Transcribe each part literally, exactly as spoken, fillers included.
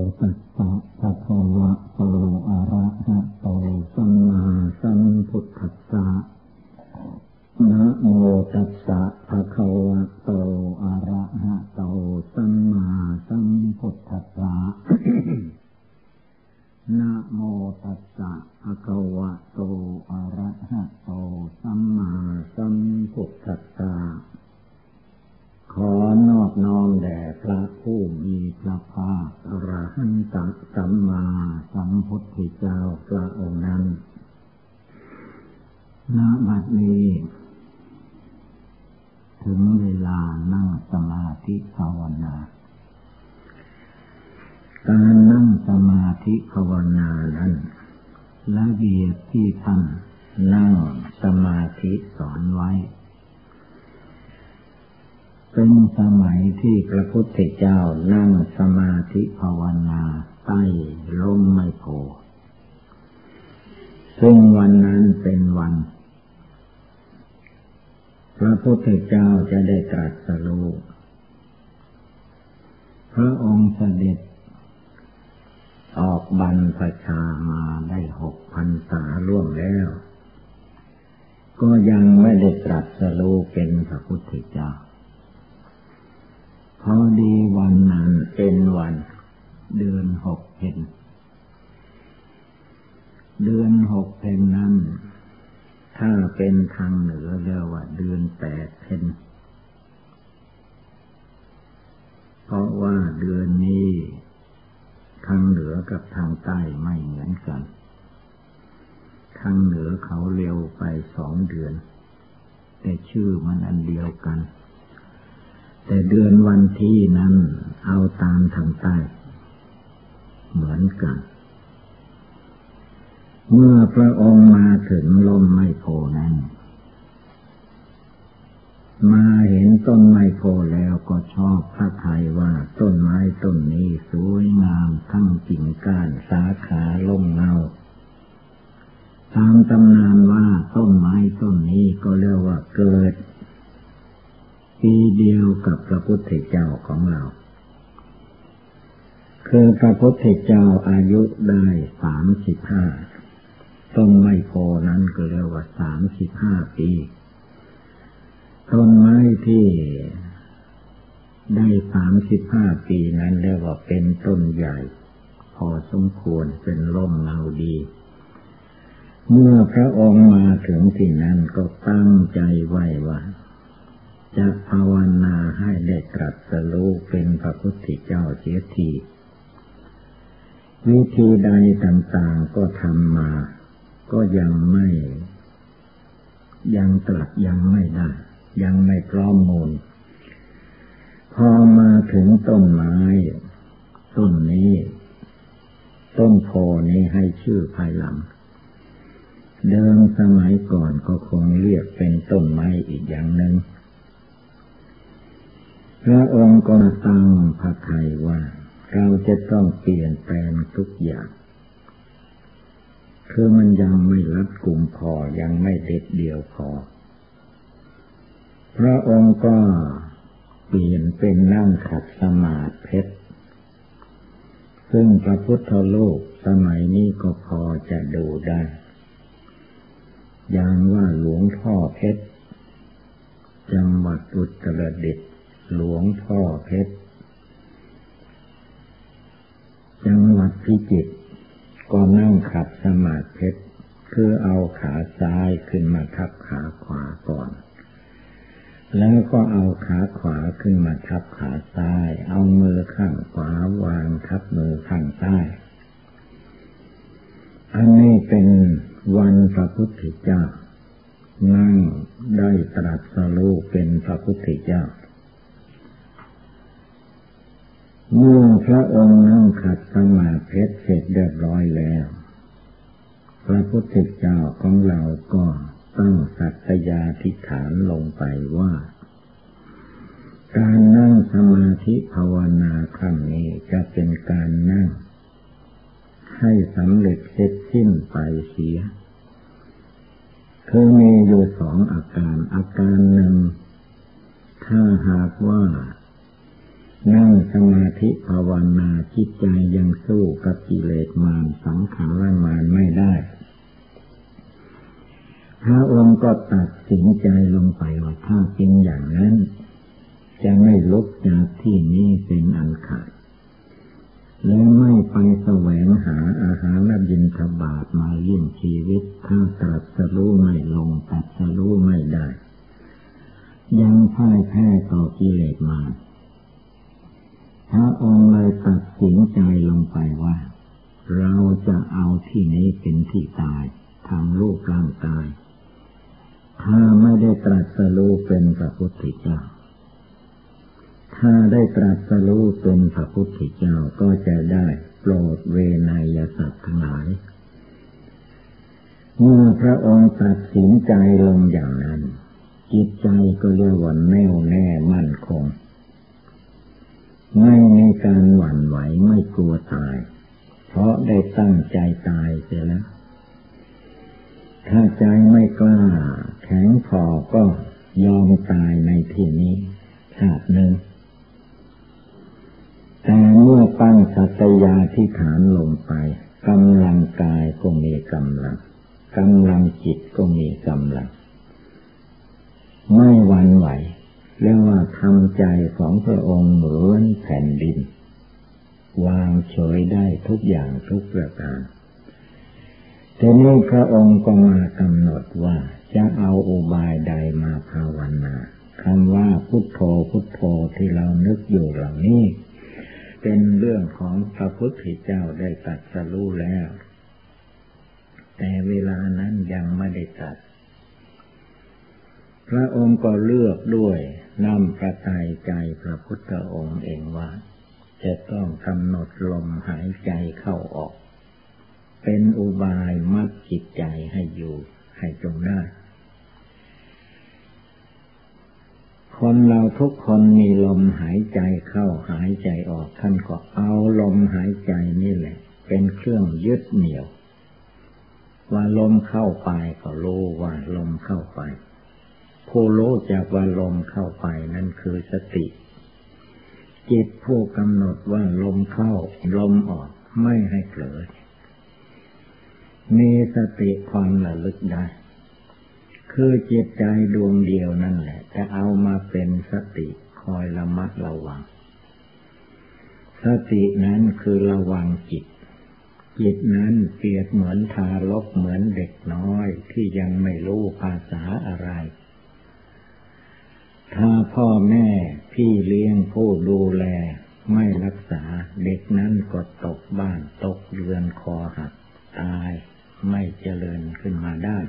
ตัสสะภะคะวะโตอะระหะโตสัมมาสัมพุทธัสสะนะโมตัสสะภะคะวะโตอะระหะโตสัมมาสัมพุทธัสสะ นะโมตัสสะภะคะวะโตอะระหะโตสัมมาสัมพุทธัสสะขอนอบน้อมแด่พระผู้มีพระภาคอรหันตสัมมาสัมพุทธเจ้าพระองค์นั้นณ บัดนี้ถึงเวลานั่งสมาธิภาวนาการนั่งสมาธิภาวนานั้นละเอียดที่ท่านนั่งสมาธิสอนไว้เป็นสมัยที่พระพุทธเจ้านั่งสมาธิภาวนาใต้ร่มไม้โพธิ์ซึ่งวันนั้นเป็นวันพระพุทธเจ้าจะได้ตรัสรู้พระองค์เสด็จออกบรรพชามาได้หกพรรษาล่วงแล้วก็ยังไม่ได้ตรัสรู้เป็นพระพุทธเจ้าพอดีวันนั้นเป็นวันเดือนหกเพ็ญเดือนหกเพ็ญนั้นถ้าเป็นทางเหนือเรียกว่าเดือนแปดเพ็ญเพราะว่าเดือนนี้ทางเหนือกับทางใต้ไม่เหมือนกันทางเหนือเขาเร็วไปสองเดือนแต่ชื่อมันอันเดียวกันแต่เดือนวันที่นั้นเอาตามทางใต้เหมือนกันเมื่อพระองค์มาถึงร่มไม้โพธิ์นั้นมาเห็นต้นไม้โพธิ์แล้วก็ชอบพระทัยว่าต้นไม้ต้นนี้สวยงามทั้งกิ่งก้านสาขาล่มเงาตามตำนานว่าต้นไม้ต้นนี้ก็เรียกว่าเกิดปีเดียวกับพระพุทธเจ้าของเราคือพระพุทธเจ้าอายุได้สามสิบห้าต้นไม้โพนั้นก็เรียกว่าสามสิบห้าปีต้นไม้ที่ได้สามสิบห้าปีนั้นเรียกว่าเป็นต้นใหญ่พอสมควรเป็นร่มเงาดีเมื่อพระองค์มาถึงที่นั้นก็ตั้งใจไว้ว่าจะภาวนาให้ได้ตรัสรู้เป็นพระพุทธเจ้าเสียทีวิธีใดต่างๆก็ทำมาก็ยังไม่ยังตรัสยังไม่ได้ยังไม่พร้อมมูลพอมาถึงต้นไม้ต้นนี้ต้นโพนี้ให้ชื่อภายหลังเดิมสมัยก่อนก็คงเรียกเป็นต้นไม้อีกอย่างหนึ่งพระองค์ก็ตั้งพระทัยว่าเราจะต้องเปลี่ยนแปลงทุกอย่างคือมันยังไม่รัดกุมพอยังไม่เด็ดเดี่ยวพอพระองค์ก็เปลี่ยนเป็นนั่งขัดสมาธิเพชรซึ่งพระพุทธรูปสมัยนี้ก็พอจะดูได้อย่างว่าหลวงพ่อเพชรจังหวัดอุตรดิตถ์หลวงพ่อเพชรจังหวัดพิจิตรก็นั่งขัดสมาธิเพชรคือเอาขาซ้ายขึ้นมาทับขาขวาก่อนแล้วก็เอาขาขวาขึ้นมาทับขาซ้ายเอามือข้างขวาวางทับมือข้างซ้ายอันนี้เป็นวันพระพุทธเจ้านั่งได้ตรัสรู้เป็นพระพุทธเจ้าเมื่อพระองค์นั่งขัดสมาธิเพชรเสร็จเรียบร้อยแล้วพระพุทธเจ้าของเราก็ตั้งสัตยาธิษฐานลงไปว่าการนั่งสมาธิภาวนาครั้งนี้จะเป็นการนั่งให้สำเร็จเสร็จสิ้นไปเสียคือมีอยู่สองอาการอาการหนึ่งถ้าหากว่านั่งสมาธิภาวนาจิตใจยังสู้กับกิเลสมารสังขารมารไม่ได้พระองค์ก็ตัดสินใจลงไปว่าถ้าเป็นอย่างนั้นจะไม่ลุกจากที่นี้เป็นอันขาดและไม่ไปแสวงหาอาหารบิณฑบาตมาเลี้ยงชีวิตถ้าตรัสรู้ไม่ลงตรัสรู้ไม่ได้ยังพ่ายแพ้ต่อกิเลสมารพระองค์เลยตัดสินใจลงไปว่าเราจะเอาที่นี้เป็นที่ตายทางรูปร่างกายถ้าไม่ได้ตรัสรู้เป็นพระพุทธเจ้าถ้าได้ตรัสรู้เป็นพระพุทธเจ้าก็จะได้โปรดเวนยสัตว์ทั้งหลายเมื่อพระองค์ตัดสินใจลงอย่างนั้นจิตใจก็เรียกว่าแน่วแน่มั่นคงไม่มีการหวั่นไหวไม่กลัวตายเพราะได้ตั้งใจตายเสียแล้วถ้าใจไม่กล้าแข็งพอก็ยอมตายในที่นี้ชาติหนึ่งแต่เมื่อตั้งสัตยาธิฐานลงไปกำลังกายก็มีกำลังกำลังจิตก็มีกำลังไม่หวั่นไหวเรียกว่าทำใจของพระองค์เหมือนแผ่นดินวางเฉยได้ทุกอย่างทุกประการทีนี้พระองค์ก็มากำหนดว่าจะเอาอุบายใดมาภาวนาคำว่าพุทโธพุทโธที่เรานึกอยู่เหล่านี้เป็นเรื่องของพระพุทธเจ้าได้ตรัสรู้แล้วแต่เวลานั้นยังไม่ได้ตรัสพระองค์ก็เลือกด้วยน้ำพระทัยใจพระพุทธองค์เองว่าจะต้องกำหนดลมหายใจเข้าออกเป็นอุบายมัดจิตใจให้อยู่ให้จงได้คนเราทุกคนมีลมหายใจเข้าหายใจออกท่านก็เอาลมหายใจนี่แหละเป็นเครื่องยึดเหนี่ยวว่าลมเข้าไปก็รู้ว่าลมเข้าไปผู้รู้จักว่าลมเข้าไปนั่นคือสติจิตผู้กำหนดว่าลมเข้าลมออกไม่ให้เผลอมีสติความระลึกได้คือจิตใจดวงเดียวนั่นแหละจะเอามาเป็นสติคอยระมัดระวังสตินั้นคือระวังจิตจิตนั้นเปรียบเหมือนทารกเหมือนเด็กน้อยที่ยังไม่รู้ภาษาอะไรถ้าพ่อแม่พี่เลี้ยงผู้ดูแลไม่รักษาเด็กนั้นก็ตกบ้านตกเรือนคอหักตายไม่เจริญขึ้นมาได้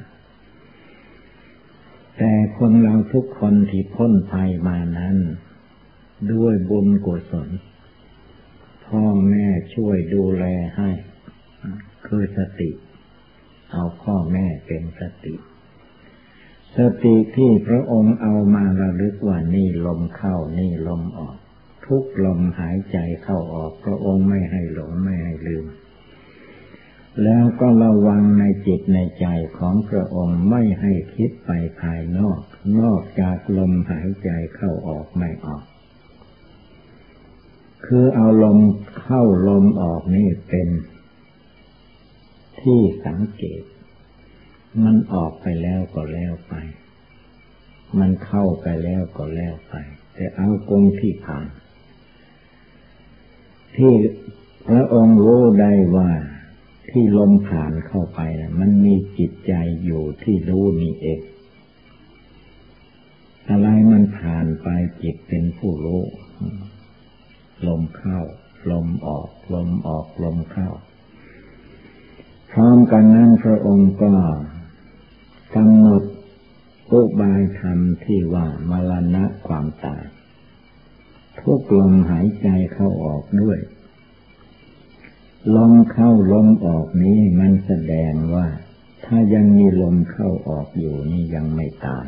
แต่คนเราทุกคนที่พ้นภัยมานั้นด้วยบุญกุศลพ่อแม่ช่วยดูแลให้คือสติเอาพ่อแม่เป็นสติสติที่พระองค์เอามาระลึกว่านี่ลมเข้านี่ลมออกทุกลมหายใจเข้าออกพระองค์ไม่ให้หลงไม่ให้ลืมแล้วก็ระวังในจิตในใจของพระองค์ไม่ให้คิดไปภายนอกนอกจากลมหายใจเข้าออกไม่ออกคือเอาลมเข้าลมออกนี่เป็นที่สังเกตมันออกไปแล้วก็แล้วไปมันเข้าไปแล้วก็แล้วไปแต่เอากงที่ผ่านที่พระองค์รู้ได้ว่าที่ลมผ่านเข้าไปนะมันมีจิตใจอยู่ที่รู้นี่เองอะไรมันผ่านไปจิตเป็นผู้รู้ลมเข้าลมออกลมออกลมเข้าพร้อมกันนั้นพระองค์ก็กำหนดอุบายธรรมที่ว่ามรณะความตายทุกลมหายใจเข้าออกด้วยลมเข้าลมออกนี้มันแสดงว่าถ้ายังมีลมเข้าออกอยู่นี่ยังไม่ตาย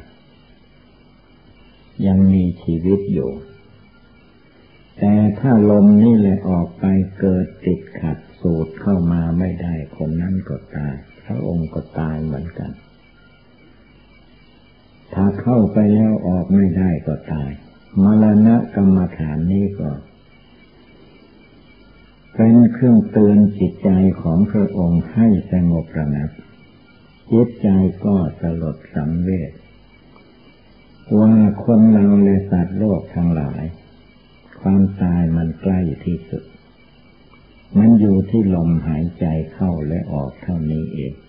ยังมีชีวิตอยู่แต่ถ้าลมนี่แหละออกไปเกิดติดขัดสูดเข้ามาไม่ได้คนนั้นก็ตายพระองค์ก็ตายเหมือนกันถ้าเข้าไปแล้วออกไม่ได้ก็ตายมรณะกรรมฐานนี้ก็เป็นเครื่องเตือนจิตใจของพระองค์ให้สงบระงับจิตใจก็สลดสังเวชว่าคนเราและสัตว์โลกทั้งหลายความตายมันใกล้ที่สุดมันอยู่ที่ลมหายใจเข้าและออกเท่านี้เอง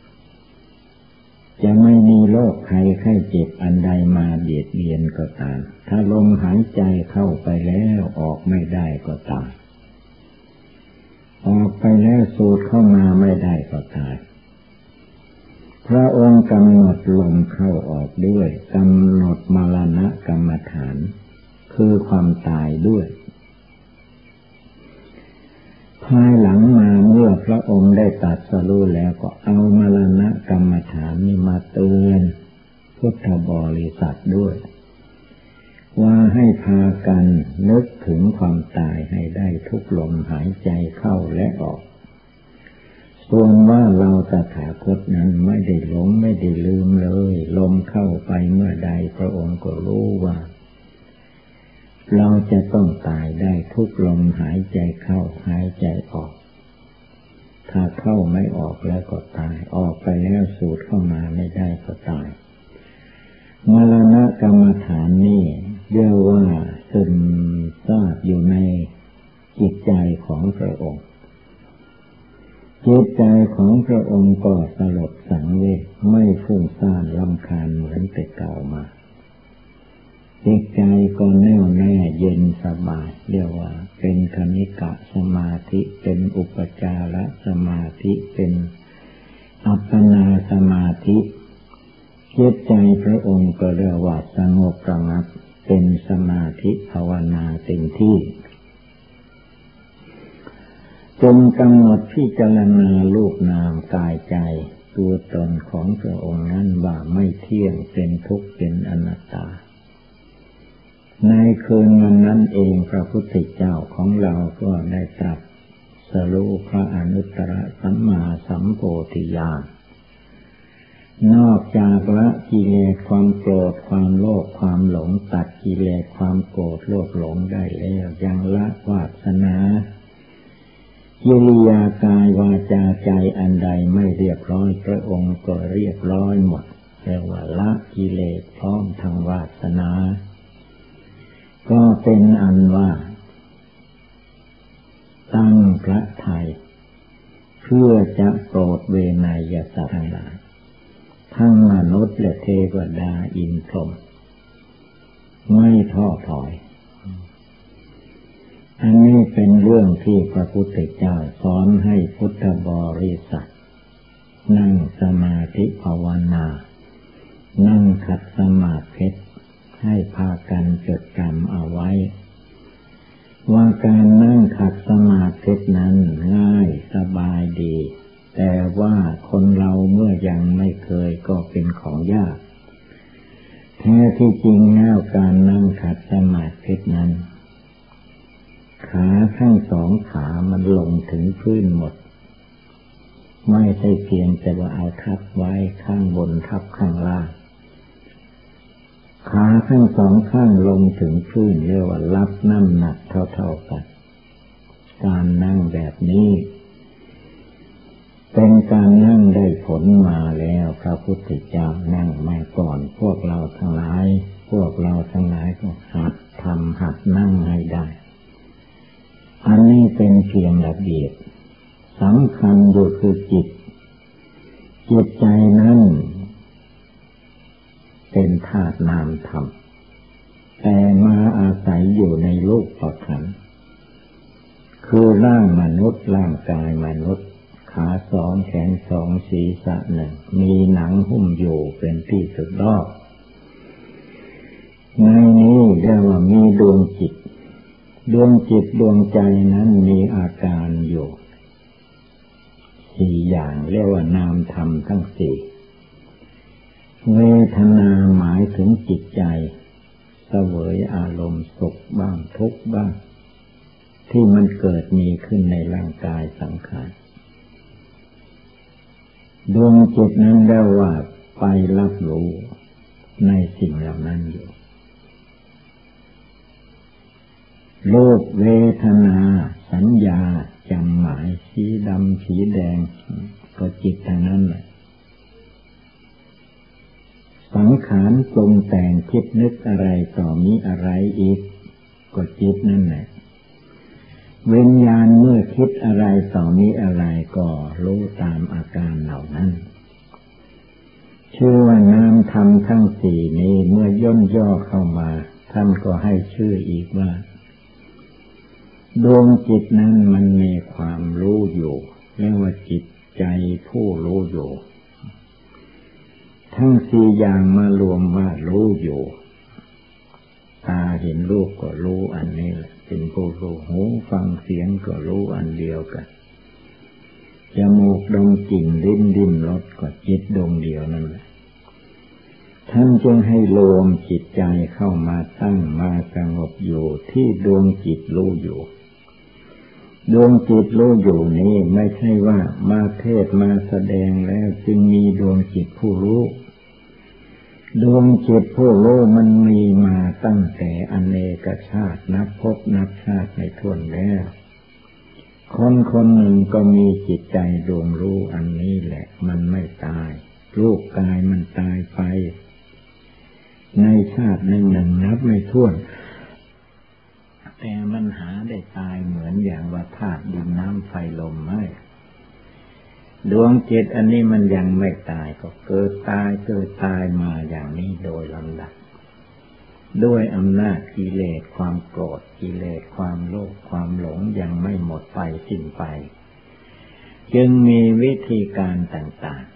จะไม่มีโรคภัยไข้เจ็บอันใดมาเบียดเบียนก็ตามถ้าลมหายใจเข้าไปแล้วออกไม่ได้ก็ตายออกไปแล้วสูดเข้ามาไม่ได้ก็ตายพระองค์กำหนดลมเข้าออกด้วยกำหนดมรณะกรรมฐานคือความตายด้วยภายหลังมาเมื่อพระองค์ได้ตรัสรู้แล้วก็เอามรณะกรรมฐานนี้มาเตือนพุทธบริษัทด้วยว่าให้พากันนึกถึงความตายให้ได้ทุกลมหายใจเข้าและออกส่วนว่าเราตถาคตนั้นไม่ได้หลงไม่ได้ลืมเลยลมเข้าไปเมื่อใดพระองค์ก็รู้ว่าเราจะต้องตายได้ทุกลมหายใจเข้าหายใจออกถ้าเข้าไม่ออกแล้วก็ตายออกไปแล้วสูดเข้ามาไม่ได้ก็ตายมรณะกรรมฐานนี่เรียกว่าซึมซาบอยู่ในจิตใจของพระองค์จิตใจของพระองค์ก็สลดสังเวชไม่ฟุ้งซ่านรำคาญเหมือนแต่เก่ามาจิตใจก็แน่วแน่เย็นสบายเรียกว่าเป็นคณิกะสมาธิเป็นอุปจารสมาธิเป็นอัปปนาสมาธิจิตใจพระองค์ก็เรียกว่าสงบระงับเป็นสมาธิภาวนาเต็มที่จงกำหนดพิจารณารูปนามกายใจตัวตนของพระองค์นั้นว่าไม่เที่ยงเป็นทุกข์เป็นอนัตตาในคืนวันนั้นเองพระพุทธเจ้าของเราก็ได้ตรัสรู้พระอนุตตรสัมมาสัมโพธิญาณนอกจากละกิเลสความโกรธความโลภความหลงตัดกิเลสความโกรธโลภหลงได้แล้วยังละวาสนากิริยากายวาจาใจอันใดไม่เรียบร้อยพระองค์ก็เรียบร้อยหมดเรียกว่าละกิเลสพร้อมทั้งวาสนาก็เป็นอันว่าตั้งพระทัยเพื่อจะโปรดเวนยสัตว์ทั้งหลายทั้งมนุษย์และเทวดาอินทร์พรหมไม่ท้อถอยอันนี้เป็นเรื่องที่พระพุทธเจ้าสอนให้พุทธบริษัทนั่งสมาธิภาวนานั่งขัดสมาธิให้พากันจดจำเอาไว้ว่าการนั่งขัดสมาธินั้นง่ายสบายดีแต่ว่าคนเราเมื่อยังไม่เคยก็เป็นของยากแท้ที่จริงแล้วการนั่งขัดสมาธินั้นขาทั้งสองขามันลงถึงพื้นหมดไม่ใช่เพียงแต่ว่าเอาทับไว้ข้างบนทับข้างล่างขาทั้งสองข้างลงถึงพื้นเรียกว่ารับน้ำหนักเท่าๆกันการนั่งแบบนี้เป็นการนั่งได้ผลมาแล้วพระพุทธเจ้านั่งมาก่อนพวกเราทั้งหลายพวกเราทั้งหลายก็หัดทำหัดนั่งให้ได้อันนี้เป็นเพียงระเบียบสำคัญอยู่คือจิตจิตใจนั้นเป็นธาตุนามธรรมแต่มาอาศัยอยู่ในรูปประขันธ์คือร่างมนุษย์ร่างกายมนุษย์ขาสองแขนสองศีรษะหนึ่งมีหนังหุ้มอยู่เป็นที่สุดรอบในนี้เรียกว่ามีดวงจิตดวงจิตดวงใจนั้นมีอาการอยู่สี่อย่างเรียกว่านามธรรมทั้งสี่เวทนาหมายถึงจิตใจเสวยอารมณ์สุขบ้างทุกข์บ้างที่มันเกิดมีขึ้นในร่างกายสังขารดวงจิตนั้นเรียกว่าไปรับรู้ในสิ่งเหล่านั้นอยู่รูปเวทนาสัญญาจำหมายสีดำสีแดงก็จิตทางนั้นแหละสังขารปรุงแต่งคิดนึกอะไรต่อมีอะไรอีกก็จิตนั่นแหละวิญญาณเมื่อคิดอะไรต่อมีอะไรก็รู้ตามอาการเหล่านั้นชื่อว่านามธรรมทั้งสี่นี้เมื่อย่นย่อเข้ามาท่านก็ให้ชื่ออีกว่าดวงจิตนั้นมันมีความรู้อยู่เรียกว่าจิตใจผู้รู้อยู่ทั้งสี่อย่างมารวมว่ารู้อยู่ตาเห็นรูปก็รู้อันนี้แหละเป็นผู้รู้หูฟังเสียงก็รู้อันเดียวกันจมูกดมกลิ่นลิ้นดิ้มรสก็จิตดวงเดียวนั่นแหละท่านจึงให้รวมจิตใจเข้ามาตั้งมาสงบอยู่ที่ดวงจิตรู้อยู่ดวงจิตรู้อยู่นี้ไม่ใช่ว่ามาเทศมาแสดงแล้วจึงมีดวงจิตผู้รู้ดวงจิตผู้รู้มันมีมาตั้งแต่อเนกชาตินับพบนับชาติไม่ถ้วนแล้วคนคนหนึ่งก็มีจิตใจดวงรู้อันนี้แหละมันไม่ตายรูปกายมันตายไปในชาติหนึ่งหนึ่งนับไม่ถ้วนแต่มันหาได้ตายเหมือนอย่างว่าธาตุดินน้ำไฟลมไม่ดวงจิตอันนี้มันยังไม่ตายก็เกิดตายเกิดตายมาอย่างนี้โดยลำดับด้วยอำนาจกิเลสความโกรธกิเลสความโลภความหลงยังไม่หมดไปสิ้นไปจึงมีวิธีการต่าง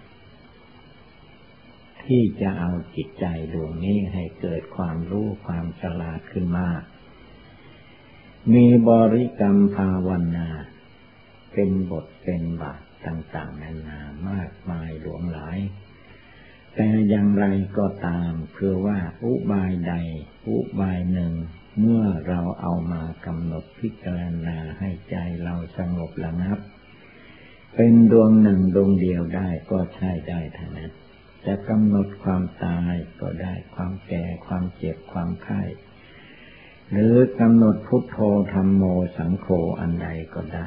ๆที่จะเอาจิตใจดวงนี้ให้เกิดความรู้ความฉลาดขึ้นมามีบริกรรมภาวนาเป็นบทเป็นบาทต่างๆนานามากมายหลวงหลายแต่อย่างไรก็ตามคือว่าอุบายใดอุบายหนึ่งเมื่อเราเอามากำหนดพิจารณาให้ใจเราสงบระงับเป็นดวงหนึ่งดวงเดียวได้ก็ใช้ได้ทั้งนั้นจะกำหนดความตายก็ได้ความแก่ความเจ็บความไข้หรือกำหนดพุทโธธัมโมสังโฆอันใดก็ได้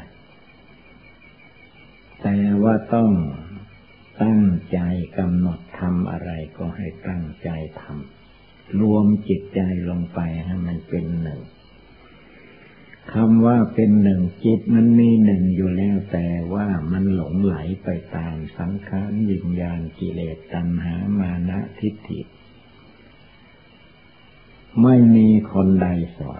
แต่ว่าต้องตั้งใจกำหนดทำอะไรก็ให้ตั้งใจทำรวมจิตใจลงไปให้มันเป็นหนึ่งคำว่าเป็นหนึ่งจิตมันมีหนึ่งอยู่แล้วแต่ว่ามันหลงไหลไปตามสังขารวิญญาณกิเลสตัณหามานะทิฏฐิไม่มีคนใดสอน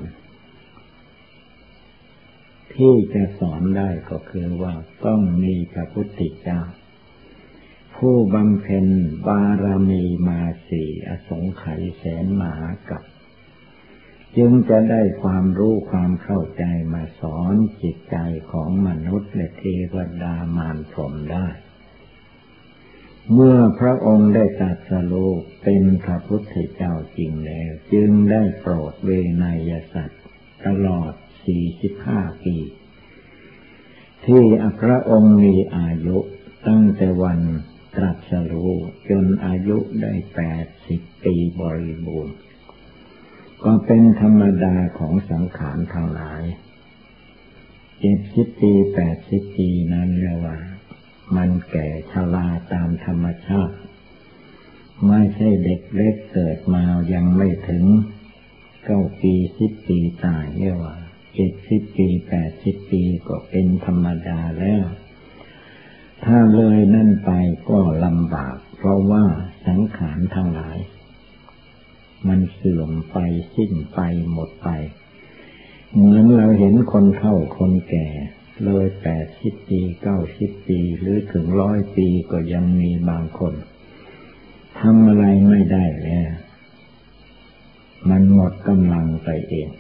ที่จะสอนได้ก็คือว่าต้องมีพระพุทธเจ้าผู้บำเพ็ญบารมีมาสี่อสงไขยแสนมหากัปจึงจะได้ความรู้ความเข้าใจมาสอนจิตใจของมนุษย์และเทวดามารพรหมได้เมื่อพระองค์ได้ตรัสรู้เป็นพระพุทธเจ้าจริงแล้วจึงได้โปรดเวนยสัตว์ตลอดสี่สิบห้าปีที่พระองค์มีอายุตั้งแต่วันตรัสรู้จนอายุได้แปดสิบปีบริบูรณ์ก็เป็นธรรมดาของสังขารทั้งหลายเจ็ดสิบปีแปดสิบปีนั้นเรียกว่ามันแก่ชราตามธรรมชาติไม่ใช่เด็กเล็กเกิดมายังไม่ถึงเก้าปีสิบปีตายเรียกว่าเจ็ดสิบปีแปดสิบปีก็เป็นธรรมดาแล้วถ้าเลยนั่นไปก็ลำบากเพราะว่าสังขารทั้งหลายมันเสื่อมไปสิ้นไปหมดไปเหมือนเราเห็นคนเฒ่าคนแก่เลยแปดสิบปีเก้าสิบปีหรือถึงร้อยปีก็ยังมีบางคนทำอะไรไม่ได้แล้วมันหมดกำลังไปเอง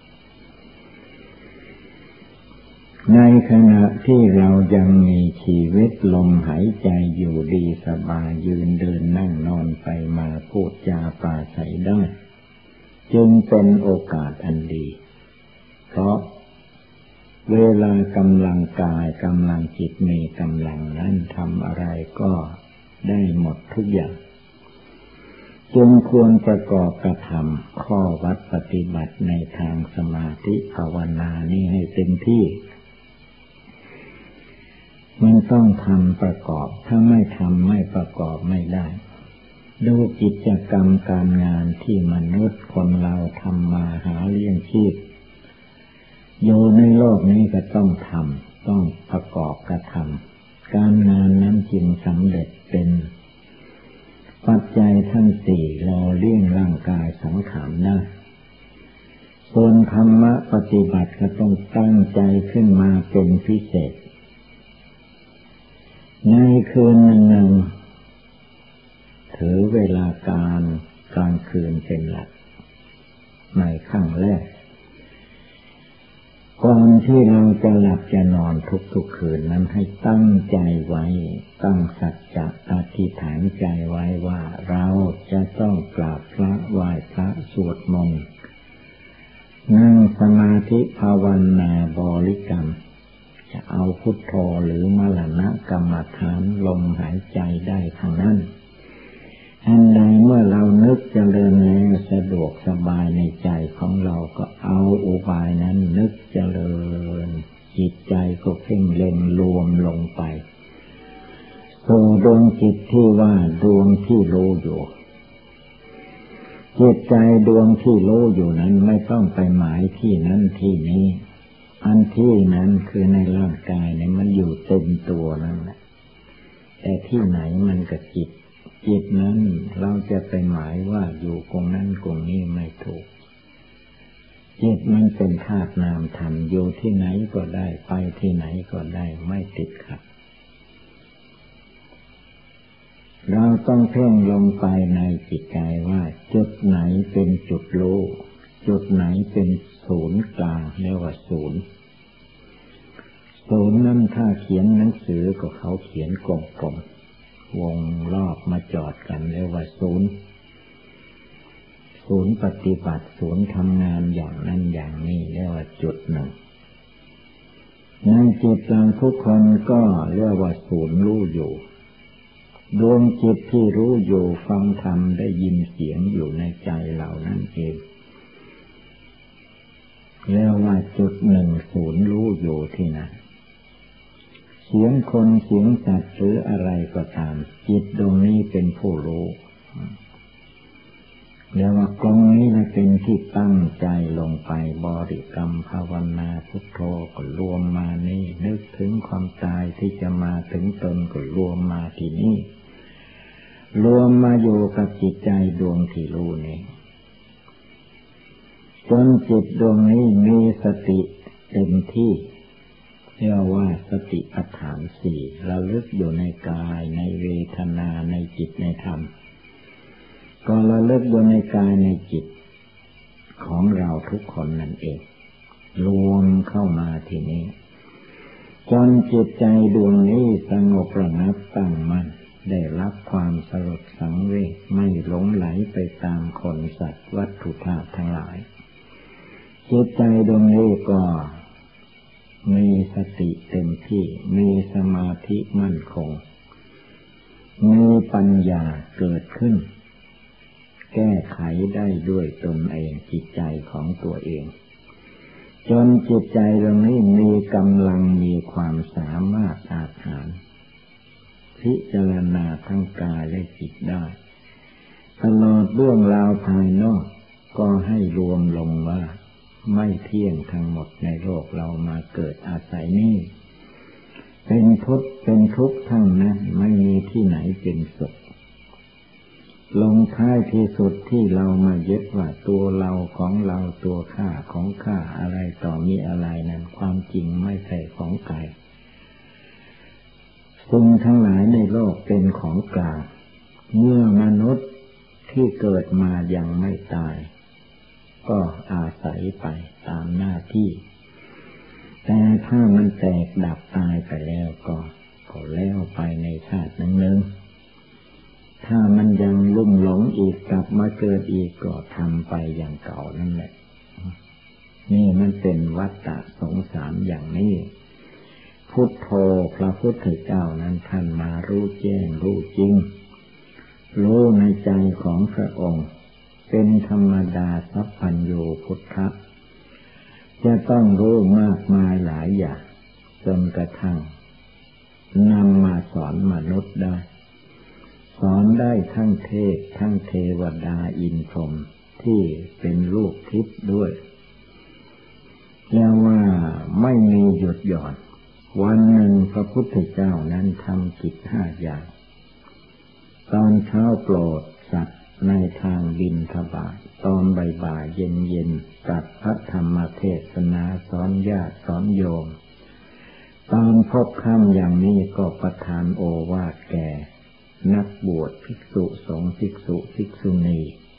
ในขณะที่เรายังมีชีวิตลมหายใจอยู่ดีสบายยืนเดินนั่งนอนไปมาพูดจาปราศัยได้จึงเป็นโอกาสอันดีเพราะเวลากำลังกายกำลังจิตมีกำลังนั้นทำอะไรก็ได้หมดทุกอย่างจึงควรประกอบกระทำข้อวัดปฏิบัติในทางสมาธิภาวนานี้ให้เต็มที่มันต้องทำประกอบถ้าไม่ทำไม่ประกอบไม่ได้ดูกิจกรรมการงานที่มนุษย์คนเราทำมาหาเลี้ยงชีพอยู่ในโลกนี้ก็ต้องทำต้องประกอบกระทำการงานนั้นจึงสำเร็จเป็นปัจจัยทั้งสี่หล่อเลี้ยงร่างกายสังขารได้ส่วนธรรมะปฏิบัติก็ต้องตั้งใจขึ้นมาเป็นพิเศษในคืนหนึ่งถือเวลาการกลางคืนเป็นหลักในขั้งแรกก่อนที่เราจะหลับจะนอนทุกๆคืนนั้นให้ตั้งใจไว้ตั้งสัจจะอธิษฐานใจไว้ว่าเราจะต้องกราบพระไหว้พระสวดมนต์นั่งสมาธิภาวนาบริกรรมจะเอาพุทโธหรือมรณะกรรมฐานลมหายใจได้ทั้งนั้นอันใดเมื่อเรานึกเจริญแล้วสะดวกสบายในใจของเราก็เอาอุบายนั้นนึกเจริญจิตใจก็เพ่งเล็งรวมลงไปสู่ดวงจิตที่ว่าดวงที่รู้อยู่จิตใจดวงที่รู้อยู่นั้นไม่ต้องไปหมายที่นั้นที่นี้อันที่นั้นคือในร่างกายเนี่ยมันอยู่เต็มตัวนั่นแหละแต่ที่ไหนมันก็จิตจิตนั้นเราจะไปหมายว่าอยู่ตรงนั้นตรงนี้ไม่ถูกจิตมันเป็นธาตุนามธรรมอยู่ที่ไหนก็ได้ไปที่ไหนก็ได้ไม่ติดขัดเราต้องเพ่งลงไปในจิตใจว่าจุดไหนเป็นจุดรู้จุดไหนเป็นศูนย์กลางเรียกว่าศูนย์ศูนย์นั้นถ้าเขียนหนังสือก็เขาเขียนกลมๆวงรอบมาจอดกันเรียกว่าศูนย์ศูนย์ปฏิบัติศูนย์ทำงานอย่างนั้นอย่างนี้เรียกว่าจุดหนึ่งในจิตเราทุกคนก็เรียกว่าศูนย์รู้อยู่ดวงจิตที่รู้อยู่ฟังธรรมได้ยินเสียงอยู่ในใจเรานั่นเองเรียกว่าจุดหนึ่งศูนย์รู้อยู่ที่นั่นเสียงคนเสียงสัตว์หรืออะไรก็ตามจิตดวงนี้เป็นผู้รู้เรียกว่ากลงนี้นะเป็นที่ตั้งใจลงไปบริกรรมภาวนาพุทโธก็รวมมานี่นึกถึงความตายที่จะมาถึงตนก็รวมมาที่นี่รวมมาอยู่กับจิตใจดวงที่รู้นี้จนจิตดวงนี้มีสติเต็มที่เรียกว่าสติปัฏฐานสี่ระลึกอยู่ในกายในเวทนาในจิตในธรรมก็ระลึกอยู่ในกายในจิตของเราทุกคนนั่นเองรวมเข้ามาที่นี้จนจิตใจดวงนี้สงบระงับตั้งมั่นได้รับความสลดสังเวชไม่หลงไหลไปตามคนสัตว์วัตถุธาตุทั้งหลายจิตใจดวงนี้ก็มีสติเต็มที่มีสมาธิมั่นคงมีปัญญาเกิดขึ้นแก้ไขได้ด้วยตนเองจิตใจของตัวเองจนจิตใจดวงนี้มีกำลังมีความสามารถอาจหารพิจารณาทั้งกายและจิตได้ตลอดเรื่องราวภายนอกก็ให้รวมลงว่าไม่เที่ยงทั้งหมดในโลกเรามาเกิดอาศัยนี้เป็นทุกข์เป็นทุกข์ทั้งนั้นไม่มีที่ไหนเป็นสุขลงท้ายที่สุดที่เรามายึดว่าตัวเราของเราตัวข้าของข้าอะไรต่อมีอะไรนั้นความจริงไม่ใช่ของใครสิ่งทั้งหลายในโลกเป็นของกลางเมื่อมนุษย์ที่เกิดมายังไม่ตายก็อาศัยไปตามหน้าที่แต่ถ้ามันแตกดับตายไปแล้วก็ก็แล้วไปในชาติหนึ่งๆถ้ามันยังลุ่มหลงอีกกลับมาเกิดอีกก็ทำไปอย่างเก่านั่นแหละนี่มันเป็นวัฏฏะสงสารอย่างนี้พุทโธพระพุทธเจ้านั้นท่านมารู้แจ้งรู้จริงรู้ในใจของพระองค์เป็นธรรมดาสัพพัญญูพุทธะจะต้องรู้มากมายหลายอย่างจนกระทั่งนำมาสอนมนุษย์ได้สอนได้ทั้งเทพทั้งเทวดาอินทร์พรหมที่เป็นลูกทิพย์ด้วยแล้วว่าไม่มีหยุดหย่อนวันหนึ่งพระพุทธเจ้านั้นทำกิจห้าอย่างตอนเช้าโปรดสัตว์ในทางบิณฑบาตตอนบ่ายๆเย็นๆตรัสพระธรรมเทศนาสอนญาติสอนโยมตอนพบค่ำอย่างนี้ก็ประทานโอวาทแก่นักบวชภิกษุสงฆ์ภิกษุภิกษุณี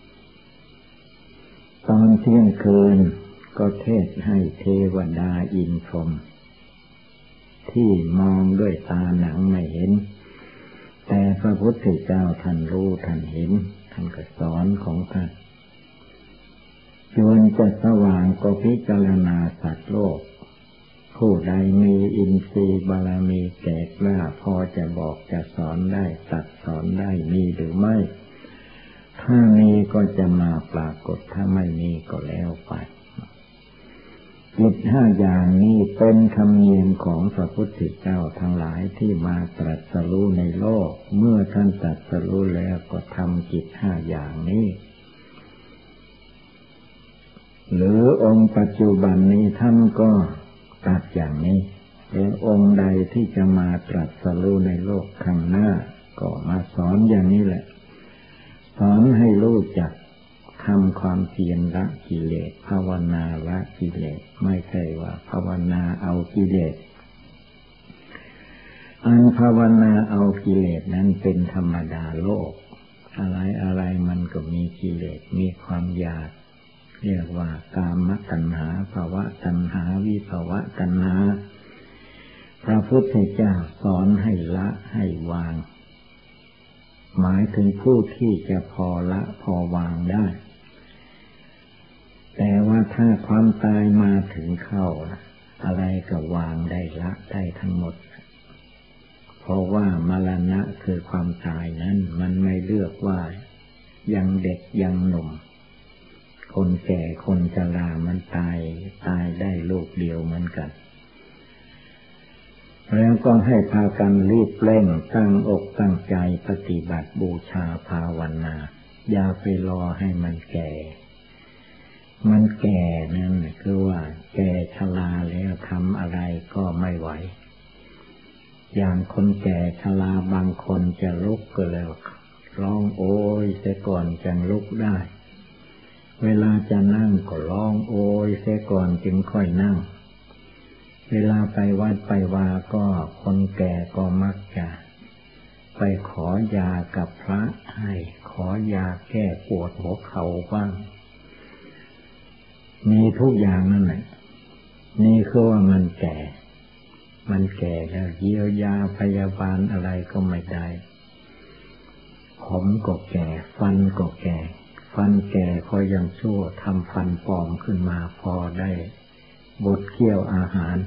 ตอนเที่ยงคืนก็เทศให้เทวดาอินทร์พรหมที่มองด้วยตาหนังไม่เห็นแต่พระพุทธเจ้าท่านรู้ท่านเห็นท่านก็สอนของท่านจนจะสว่างก็พิจารณาสัตว์โลกผู้ใดมีอินทรีย์บารมีแก่กล้าพอจะบอกจะสอนได้ตัดสอนได้มีหรือไม่ถ้ามีก็จะมาปรากฏถ้าไม่มีก็แล้วไปกิจห้าอย่างนี้เป็นธรรมเนียมของพระพุทธเจ้าทั้งหลายที่มาตรัสรู้ในโลกเมื่อท่านตรัสรู้แล้วก็ทำกิจห้าอย่างนี้หรือองค์ปัจจุบันนี้ท่านก็ตรัสอย่างนี้แต่องค์ใดที่จะมาตรัสรู้ในโลกข้างหน้าก็มาสอนอย่างนี้แหละสอนให้รู้จักทำความเพียรละกิเลสภาวนาละกิเลสไม่ใช่ว่าภาวนาเอากิเลสอันภาวนาเอากิเลสนั้นเป็นธรรมดาโลกอะไรอะไรมันก็มีกิเลสมีความอยากเรียกว่ากามตัณหาภวตัณหาวิภวตัณหาพระพุทธเจ้าสอนให้ละให้วางหมายถึงผู้ที่จะพอละพอวางได้แต่ว่าถ้าความตายมาถึงเข้าอะไรก็วางได้ละได้ทั้งหมดเพราะว่ามรณะคือความตายนั้นมันไม่เลือกว่ายังเด็กยังหนุ่มคนแก่คนชรามันตายตายได้ลูกเดียวเหมือนกันแล้วก็ให้พากันรีบเร่งตั้งอกตั้งใจปฏิบัติบูชาภาวนาอย่าไปรอให้มันแก่มันแก่นั่นคือว่าแก่ชราแล้วทำอะไรก็ไม่ไหวอย่างคนแก่ชราบางคนจะลุกก็แล้วร้องโอยเสียก่อนจึงลุกได้เวลาจะนั่งก็ร้องโอยเสียก่อนจึงค่อยนั่งเวลาไปวัดไปวาก็คนแก่ก็มักจะไปขอยากับพระให้ขอยาแก้ปวดหัวเข่าบ้างมีทุกอย่างนั่นแหละนี่คือว่ามันแก่มันแก่แล้วเยียวยาพยาบาลอะไรก็ไม่ได้ผมก็แก่ฟันก็แก่ฟันแก่ก็ยังชั่วทำฟันปลอมขึ้นมาพอได้บดเคี้ยวอาหาร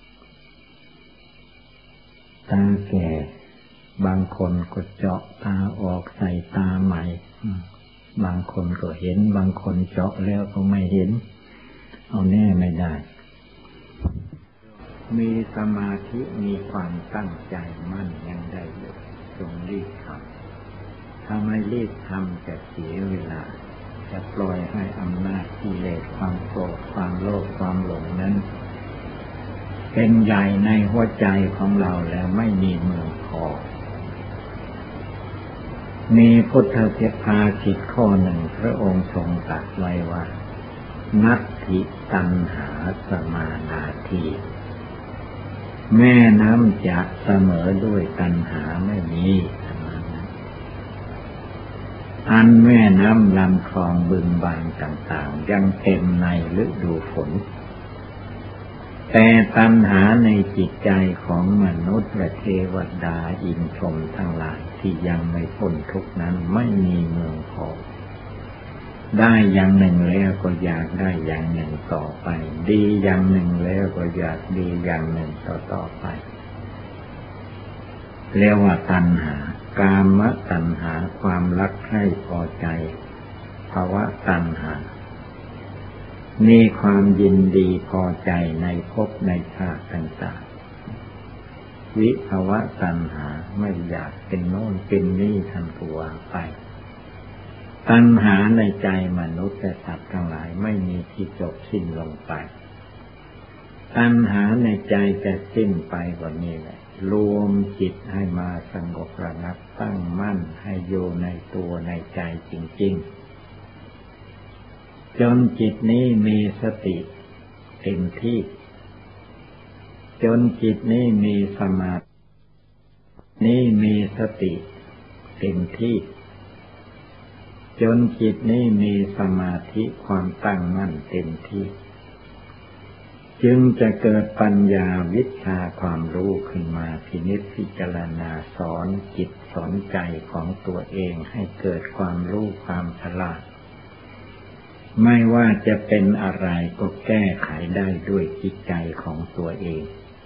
ตาแก่บางคนก็เจาะตาออกใส่ตาใหม่บางคนก็เห็นบางคนเจาะแล้วก็ไม่เห็นเอาแน่ไม่ได้มีสมาธิมีความตั้งใจมั่นยังได้อยู่จงรีบทำถ้าไม่รีบทำจะเสียเวลาจะปล่อยให้อำนาจกิเลสความโกรธความโลภความหลงนั้นเป็นใหญ่ในหัวใจของเราแล้วไม่มีเมืองพอมีพุทธเทศาสิทธิข้อหนึ่งพระองค์ทรงตรัสไว้ว่านัตถิตัณหาสมานาทีแม่น้ำจะเสมอด้วยตัณหาไม่มีอันแม่น้ำลำคลองบึงบานต่างๆยังเต็มในฤดูฝนแต่ตัณหาในจิตใจของมนุษย์และเทวดาอินทร์พรหมทั้งหลายที่ยังไม่พ้นทุกข์นั้นไม่มีเมืองพอได้อย่างหนึ่งแล้วก็อยากได้อย่างหนึ่งต่อไปดีอย่างหนึ่งแล้วก็อยากดีอย่างหนึ่งต่อต่อไปเรียกว่าตัณหากามตัณหาความรักใคร่พอใจภวตัณหามีความยินดีพอใจในภพในชาติต่างๆวิภวตัณหาไม่อยากเป็นโน่นเป็นนี่ท่านก็ว่าไปตัณหาในใจมนุษย์และสัตว์ทั้งหลายไม่มีที่จบสิ้นลงไปตัณหาในใจจะสิ้นไปกว่านี้แหละรวมจิตให้มาสงบระงับตั้งมั่นให้อยู่ในตัวในใจจริงๆจนจิตนี้มีสติเต็มที่จนจิตนี้มีสมาธินี้มีสติเต็มที่จนจิตนี้มีสมาธิความตั้งมั่นเต็มที่จึงจะเกิดปัญญาวิชาความรู้ขึ้นมาพินิจพิจารณาสอนจิตสอนใจของตัวเองให้เกิดความรู้ความฉลาดไม่ว่าจะเป็นอะไรก็แก้ไขได้ด้วยจิตใจของตัวเอง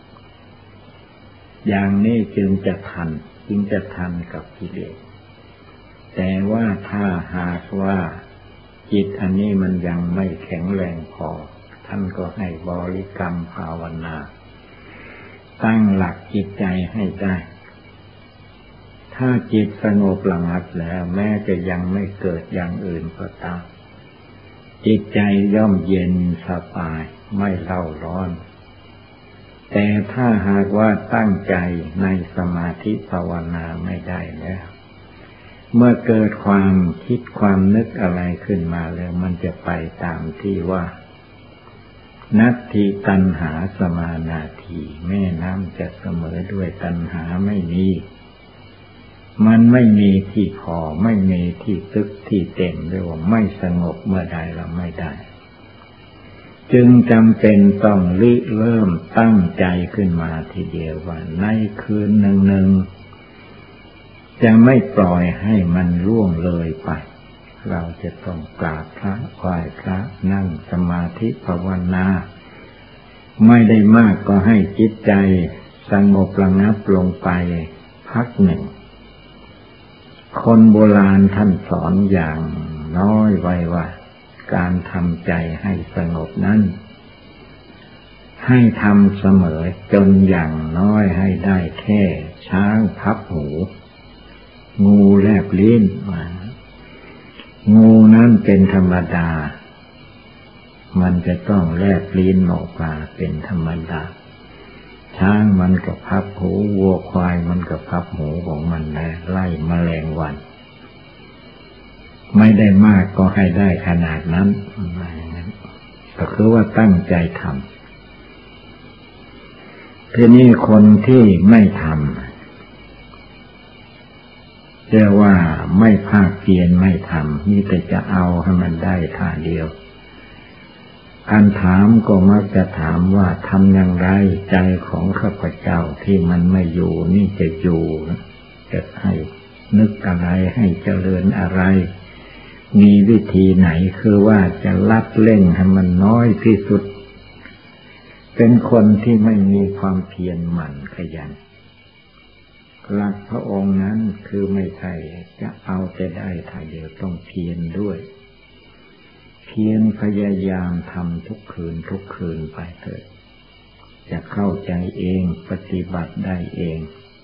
อย่างนี้จึงจะทันจึงจะทันกับกิเลสแต่ว่าถ้าหากว่าจิตอันนี้มันยังไม่แข็งแรงพอท่านก็ให้บริกรรมภาวนาตั้งหลักจิตใจให้ได้ถ้าจิตสงบระงับแล้วแม้จะยังไม่เกิดอย่างอื่นก็ตามจิตใจย่อมเย็นสบายไม่เร่าร้อนแต่ถ้าหากว่าตั้งใจในสมาธิภาวนาไม่ได้แล้วเมื่อเกิดความคิดความนึกอะไรขึ้นมาแล้วมันจะไปตามที่ว่านัตถิตัณหาสมานาทีแม่น้ำจะเสมอด้วยตัณหาไม่มีมันไม่มีที่พอไม่มีที่ตึกที่เต็มเรียกว่าไม่สงบเมื่อใดเราไม่ได้จึงจำเป็นต้องริเริ่มตั้งใจขึ้นมาทีเดียวว่าในคืนหนึ่งๆจะไม่ปล่อยให้มันล่วงเลยไปเราจะต้องกราบพระไหว้พระนั่งสมาธิภาวนาไม่ได้มากก็ให้จิตใจสงบระงับลงไปพักหนึ่งคนโบราณท่านสอนอย่างน้อยไว้ว่าการทำใจให้สงบนั้นให้ทำเสมอจนอย่างน้อยให้ได้แค่ช้างพับหูงูแลบลิ้นมางูนั้นเป็นธรรมดามันจะต้องแลบลิ้นออกมาเป็นธรรมดาช้างมันก็พับหูวัวควายมันก็พับหูของมันแล้วไล่แมลงวันไม่ได้มากก็ให้ได้ขนาดนั้นก็คือว่าตั้งใจทำทีนี้คนที่ไม่ทำเรียกว่าไม่ภาคเพียรไม่ทำนี่แต่จะเอาให้มันได้ท่าเดียวการถามก็มักจะถามว่าทำอย่างไรใจของข้าพเจ้าที่มันไม่อยู่นี่จะอยู่จะให้นึกอะไรให้เจริญอะไรมีวิธีไหนคือว่าจะลัดเล่งให้มันน้อยที่สุดเป็นคนที่ไม่มีความเพียรหมั่นขยันหลักพระองค์นั้นคือไม่ใช่จะเอาแต่ได้ท่าเดียวต้องเพียรด้วยเพียรพยายามทำทุกคืนทุกคืนไปเถิดจะเข้าใจเองปฏิบัติได้เอง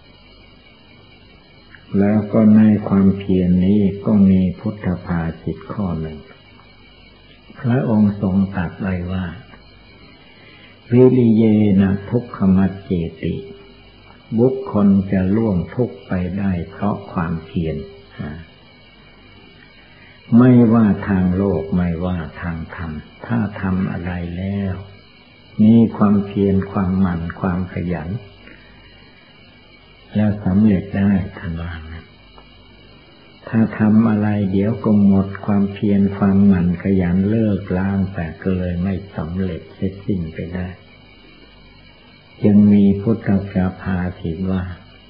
แล้วก็ในความเพียรนี้ก็มีพุทธภาษิตข้อหนึ่งพระองค์ทรงตรัสไว้ว่าวิริเยนะทุกขมัจเจติบุคคลจะล่วงทุกข์ไปได้เพราะความเพียรไม่ว่าทางโลกไม่ว่าทางธรรมถ้าทำอะไรแล้วมีความเพียรความหมั่นความขยันแล้วสำเร็จได้ทันวันถ้าทำอะไรเดี๋ยวก็หมดความเพียรความหมั่นขยันเลิกล้างแต่ก็เลยไม่สำเร็จเสร็จสิ้นไปได้จึงมีพุทธภาษิตว่า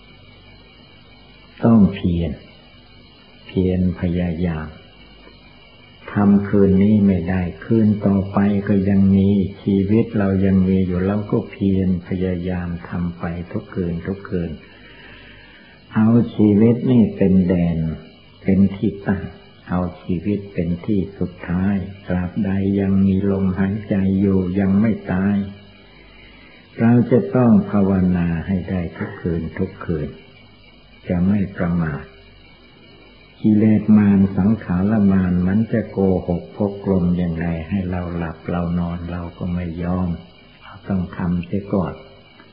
ต้องเพียรเพียรพยายามทำคืนนี้ไม่ได้คืนต่อไปก็ยังมีชีวิตเรายังมีอยู่เราก็เพียรพยายามทำไปทุกคืนทุกคืนเอาชีวิตนี่เป็นแดนเป็นที่ตั้งเอาชีวิตเป็นที่สุดท้ายตราบใดยังมีลมหายใจอยู่ยังไม่ตายเราจะต้องภาวนาให้ได้ทุกคืนทุกคืนจะไม่ประมาทกิเลสมารสังขารมารมันจะโกหกพกลมอย่างไรให้เราหลับเรานอนเราก็ไม่ยอมเราต้องทำเสียก่อน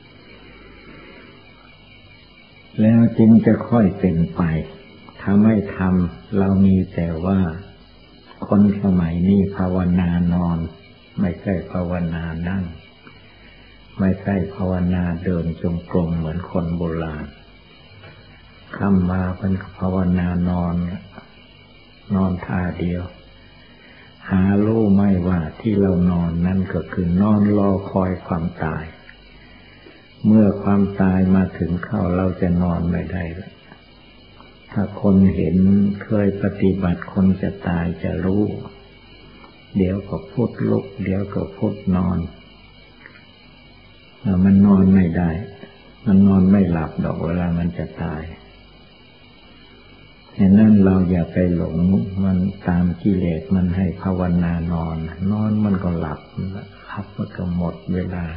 แล้วจึงจะค่อยเป็นไปถ้าไม่ทำเรามีแต่ว่าคนสมัยนี้ภาวนานอนไม่ใช่ภาวนานั่งไม่ใช่ภาวนาเดินจงกรมเหมือนคนโบราณคำมาเป็นภาวนานอนนอนท่าเดียวหารู้ไม่ว่าที่เรานอนนั่นก็คือนอนรอคอยความตายเมื่อความตายมาถึงเข้าเราจะนอนไม่ได้แล้วถ้าคนเห็นเคยปฏิบัติคนจะตายจะรู้เดี๋ยวก็พุทลุกเดี๋ยวก็พุทนอนแล้วมันนอนไม่ได้มันนอนไม่หลับดอกเวลามันจะตายฉะนั้นเราอย่าไปหลงมันตามกิเลสมันให้ภาวนานอนนอนมันก็หลับหลับมันก็หมดเวลา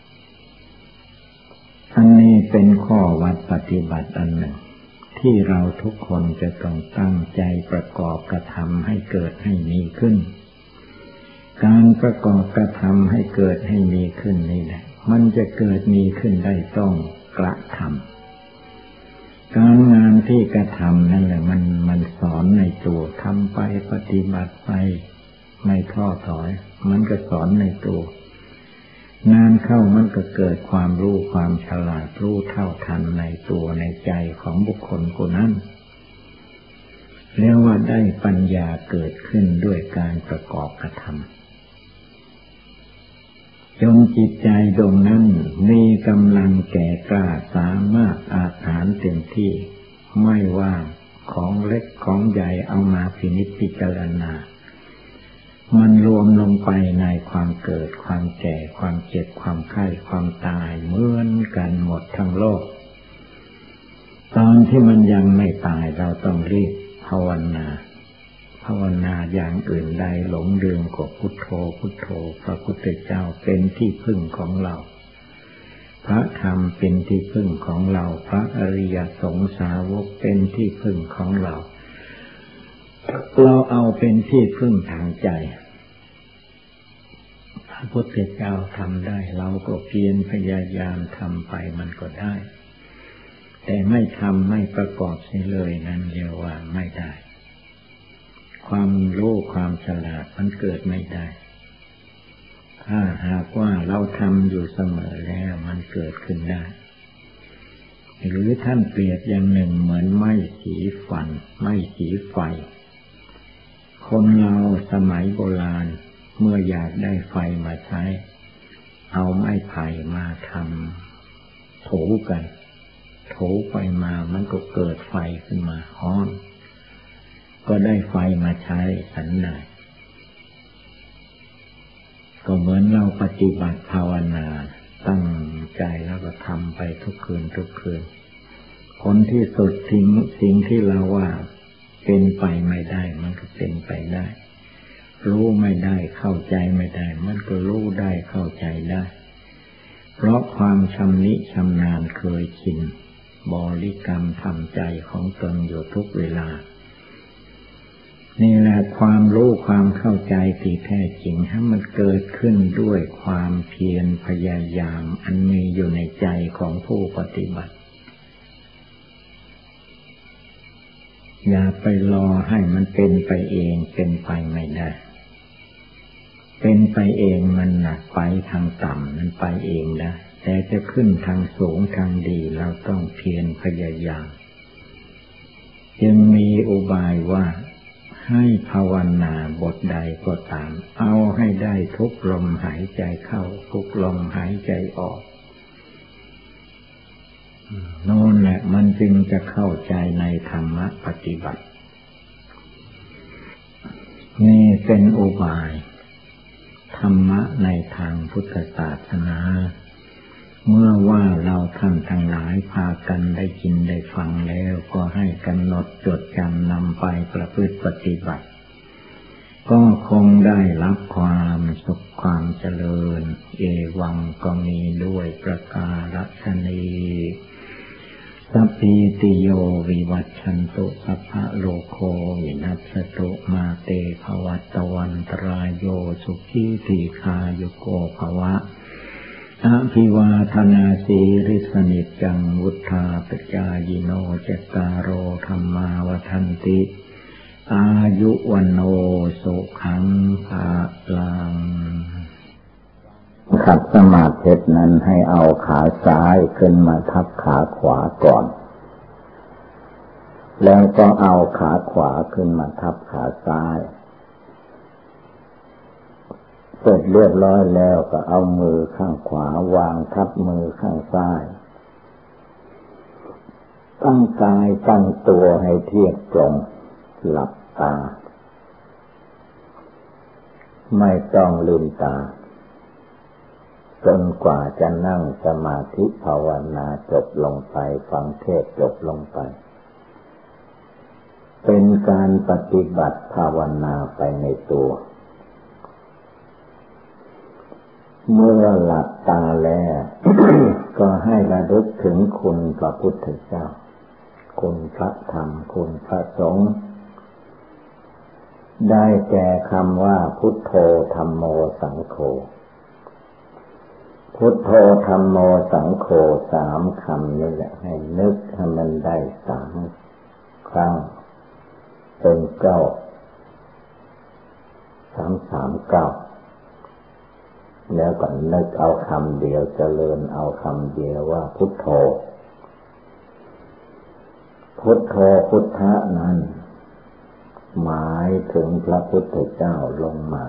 อันนี้เป็นข้อวัดปฏิบัติอันหนึ่งที่เราทุกคนจะต้องตั้งใจประกอบกระทำให้เกิดให้มีขึ้นการประกอบกระทำให้เกิดให้มีขึ้นนี่แหละมันจะเกิดมีขึ้นได้ต้องกระทำการงานที่กระทำนั่นแหละมันมันสอนในตัวทำไปปฏิบัติไปไม่ท้อถอยมันก็สอนในตัวนานเข้ามันก็เกิดความรู้ความฉลาดรู้เท่าทันในตัวในใจของบุคคลคนนั้นเรียกว่าได้ปัญญาเกิดขึ้นด้วยการประกอบกระทำจนจิตใจดวงนั้นมีกำลังแก่กล้าสามารถอาถรรพ์เต็มที่ไม่ว่าของเล็กของใหญ่เอามาพินิจพิจารณามันรวมลงไปในความเกิดความแก่ความเจ็บความไข้ความตายเหมือนกันหมดทั้งโลกตอนที่มันยังไม่ตายเราต้องรีบภาวนาภาวนาอย่างอื่นใดหลงลืมกว่าพุทโธพุทโธพระพุทธเจ้าเป็นที่พึ่งของเราพระธรรมเป็นที่พึ่งของเราพระอริยสงสาวกเป็นที่พึ่งของเราเราเอาเป็นที่พึ่งทางใจพระพุทธเจ้าทำได้เราก็เพียรพยายามทำไปมันก็ได้แต่ไม่ทำไม่ประกอบเสียเลยนั้นเรียกว่าไม่ได้ความรู้ความฉลาดมันเกิดไม่ได้ถ้าหากว่าเราทำอยู่เสมอแล้วมันเกิดขึ้นได้หรือท่านเปรียบอย่างหนึ่งเหมือนไม้สีฟันไม้สีไฟคนเราสมัยโบราณเมื่ออยากได้ไฟมาใช้เอาไม้ไผ่มาทำถูกันถูไปมามันก็เกิดไฟขึ้นมาฮ้อนก็ได้ไฟมาใช้ฉันได้ก็เหมือนเราปฏิบัติภาวนาตั้งใจแล้วก็ทำไปทุกคืนทุกคืนผลที่สุดสิ่งสิ่งที่เราว่าเป็นไปไม่ได้มันก็เป็นไปได้รู้ไม่ได้เข้าใจไม่ได้มันก็รู้ได้เข้าใจได้เพราะความชำนิชำนาญเคยชินบริกรรมทำใจของตนอยู่ทุกเวลานี่แหละความรู้ความเข้าใจที่แท้จริงให้มันเกิดขึ้นด้วยความเพียรพยายามอันมีอยู่ในใจของผู้ปฏิบัติอย่าไปรอให้มันเป็นไปเองเป็นไปไม่ได้เป็นไปเองมันหนักไปทางต่ำมันไปเองได้แต่จะขึ้นทางสูงทางดีเราต้องเพียรพยายามจึงมีอุบายว่าให้ภาวนาบทใดก็ตามเอาให้ได้ทุกลมหายใจเข้าทุกลมหายใจออกโน่นแหละมันจึงจะเข้าใจในธรรมะปฏิบัตินี่เป็นอุบายธรรมะในทางพุทธศาสนาเมื่อว่าเราท่านทั้งหลายพากันได้ยินได้ฟังแล้วก็ให้กำหนดจดจำนำไปประพฤติปฏิบัติก็คงได้รับความสุขความเจริญเอวังก็มีด้วยประการฉะนี้สัพพิติโยวิวัชชันตุสัพพะโลกโควินัสสตุมาเตภวัตวันตรายโยสุขีทีคายุโกภวะอภิวาทนาสีริสนิจจังวุธาปจายโนจตารโอธรรมาวทันติอายุวันโนสุขังภาลังขัดสมาธินั้นให้เอาขาซ้ายขึ้นมาทับขาขวาก่อนแล้วก็เอาขาขวาขึ้นมาทับขาซ้ายเสร็จเรียบร้อยแล้วก็เอามือข้างขวาวางทับมือข้างซ้ายตั้งกายตั้งตัวให้เที่ยงตรงหลับตาไม่ต้องลืมตาจนกว่าจะนั่งสมาธิภาวนาจบลงไปฟังเทศจบลงไปเป็นการปฏิบัติภาวนาไปในตัวเมื่อหลับตาแล้ว ก็ให้ระลึกถึงคุณพระพุทธเจ้าคุณพระธรรมคุณพระสงฆ์ได้แก่คำว่าพุทโธธัมโมสังโฆพุทโธธัมโมสังโฆสามคำนี่แหละให้นึกให้มันได้สามครั้งเป็นเก้าสามสามเก้าแล้วก็นึกเอาคำเดียวเจริญเอาคำเดียวว่าพุทโธพุทโธพุทธะนั้นหมายถึงพระพุทธเจ้าลงมา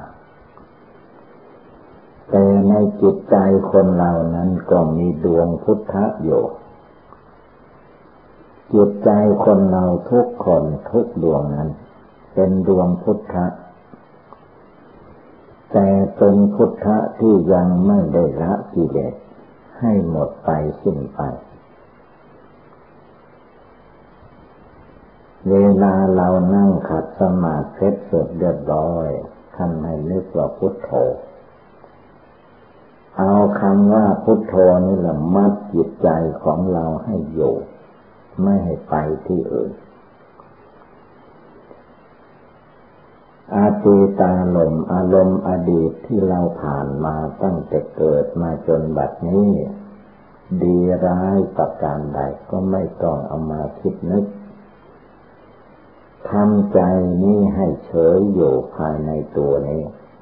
แต่ในจิตใจคนเรานั้นก็มีดวงพุทธะอยู่จิตใจคนเราทุกคนทุกดวงนั้นเป็นดวงพุทธะแต่เป็นพุทธะที่ยังไม่ได้ละกิเลสให้หมดไปสิ้นไปเวลาเรานั่งขัดสมาธิเสร็จเรียบร้อยท่านให้นึกว่าพุทโธเอาคำว่าพุทโธนี่แหละมัดจิตใจของเราให้อยู่ไม่ให้ไปที่อื่นอาตีตาลมอารมณ์อดีตที่เราผ่านมาตั้งแต่เกิดมาจนบัดนี้ดีร้ายประการใดก็ไม่ต้องเอามาคิดนึกทำใจนี้ให้เฉยอยู่ภายในตัวนี้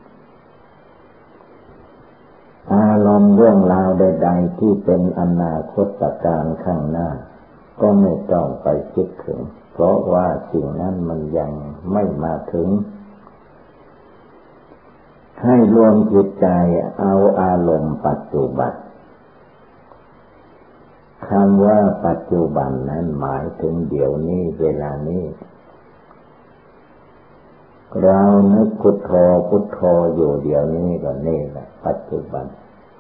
อารมณ์เรื่องราวใดๆที่เป็นอนาคตการข้างหน้าก็ไม่ต้องไปคิดถึงเพราะว่าสิ่งนั้นมันยังไม่มาถึงให้รวมจิตใจเอาอารมณ์ปัจจุบันคำว่าปัจจุบันนั้นหมายถึงเดี๋ยวนี้เวลานี้เรานึกพุทโธพุทโธอยู่เดี๋ยวนี้ก็นี่แหละปัจจุบัน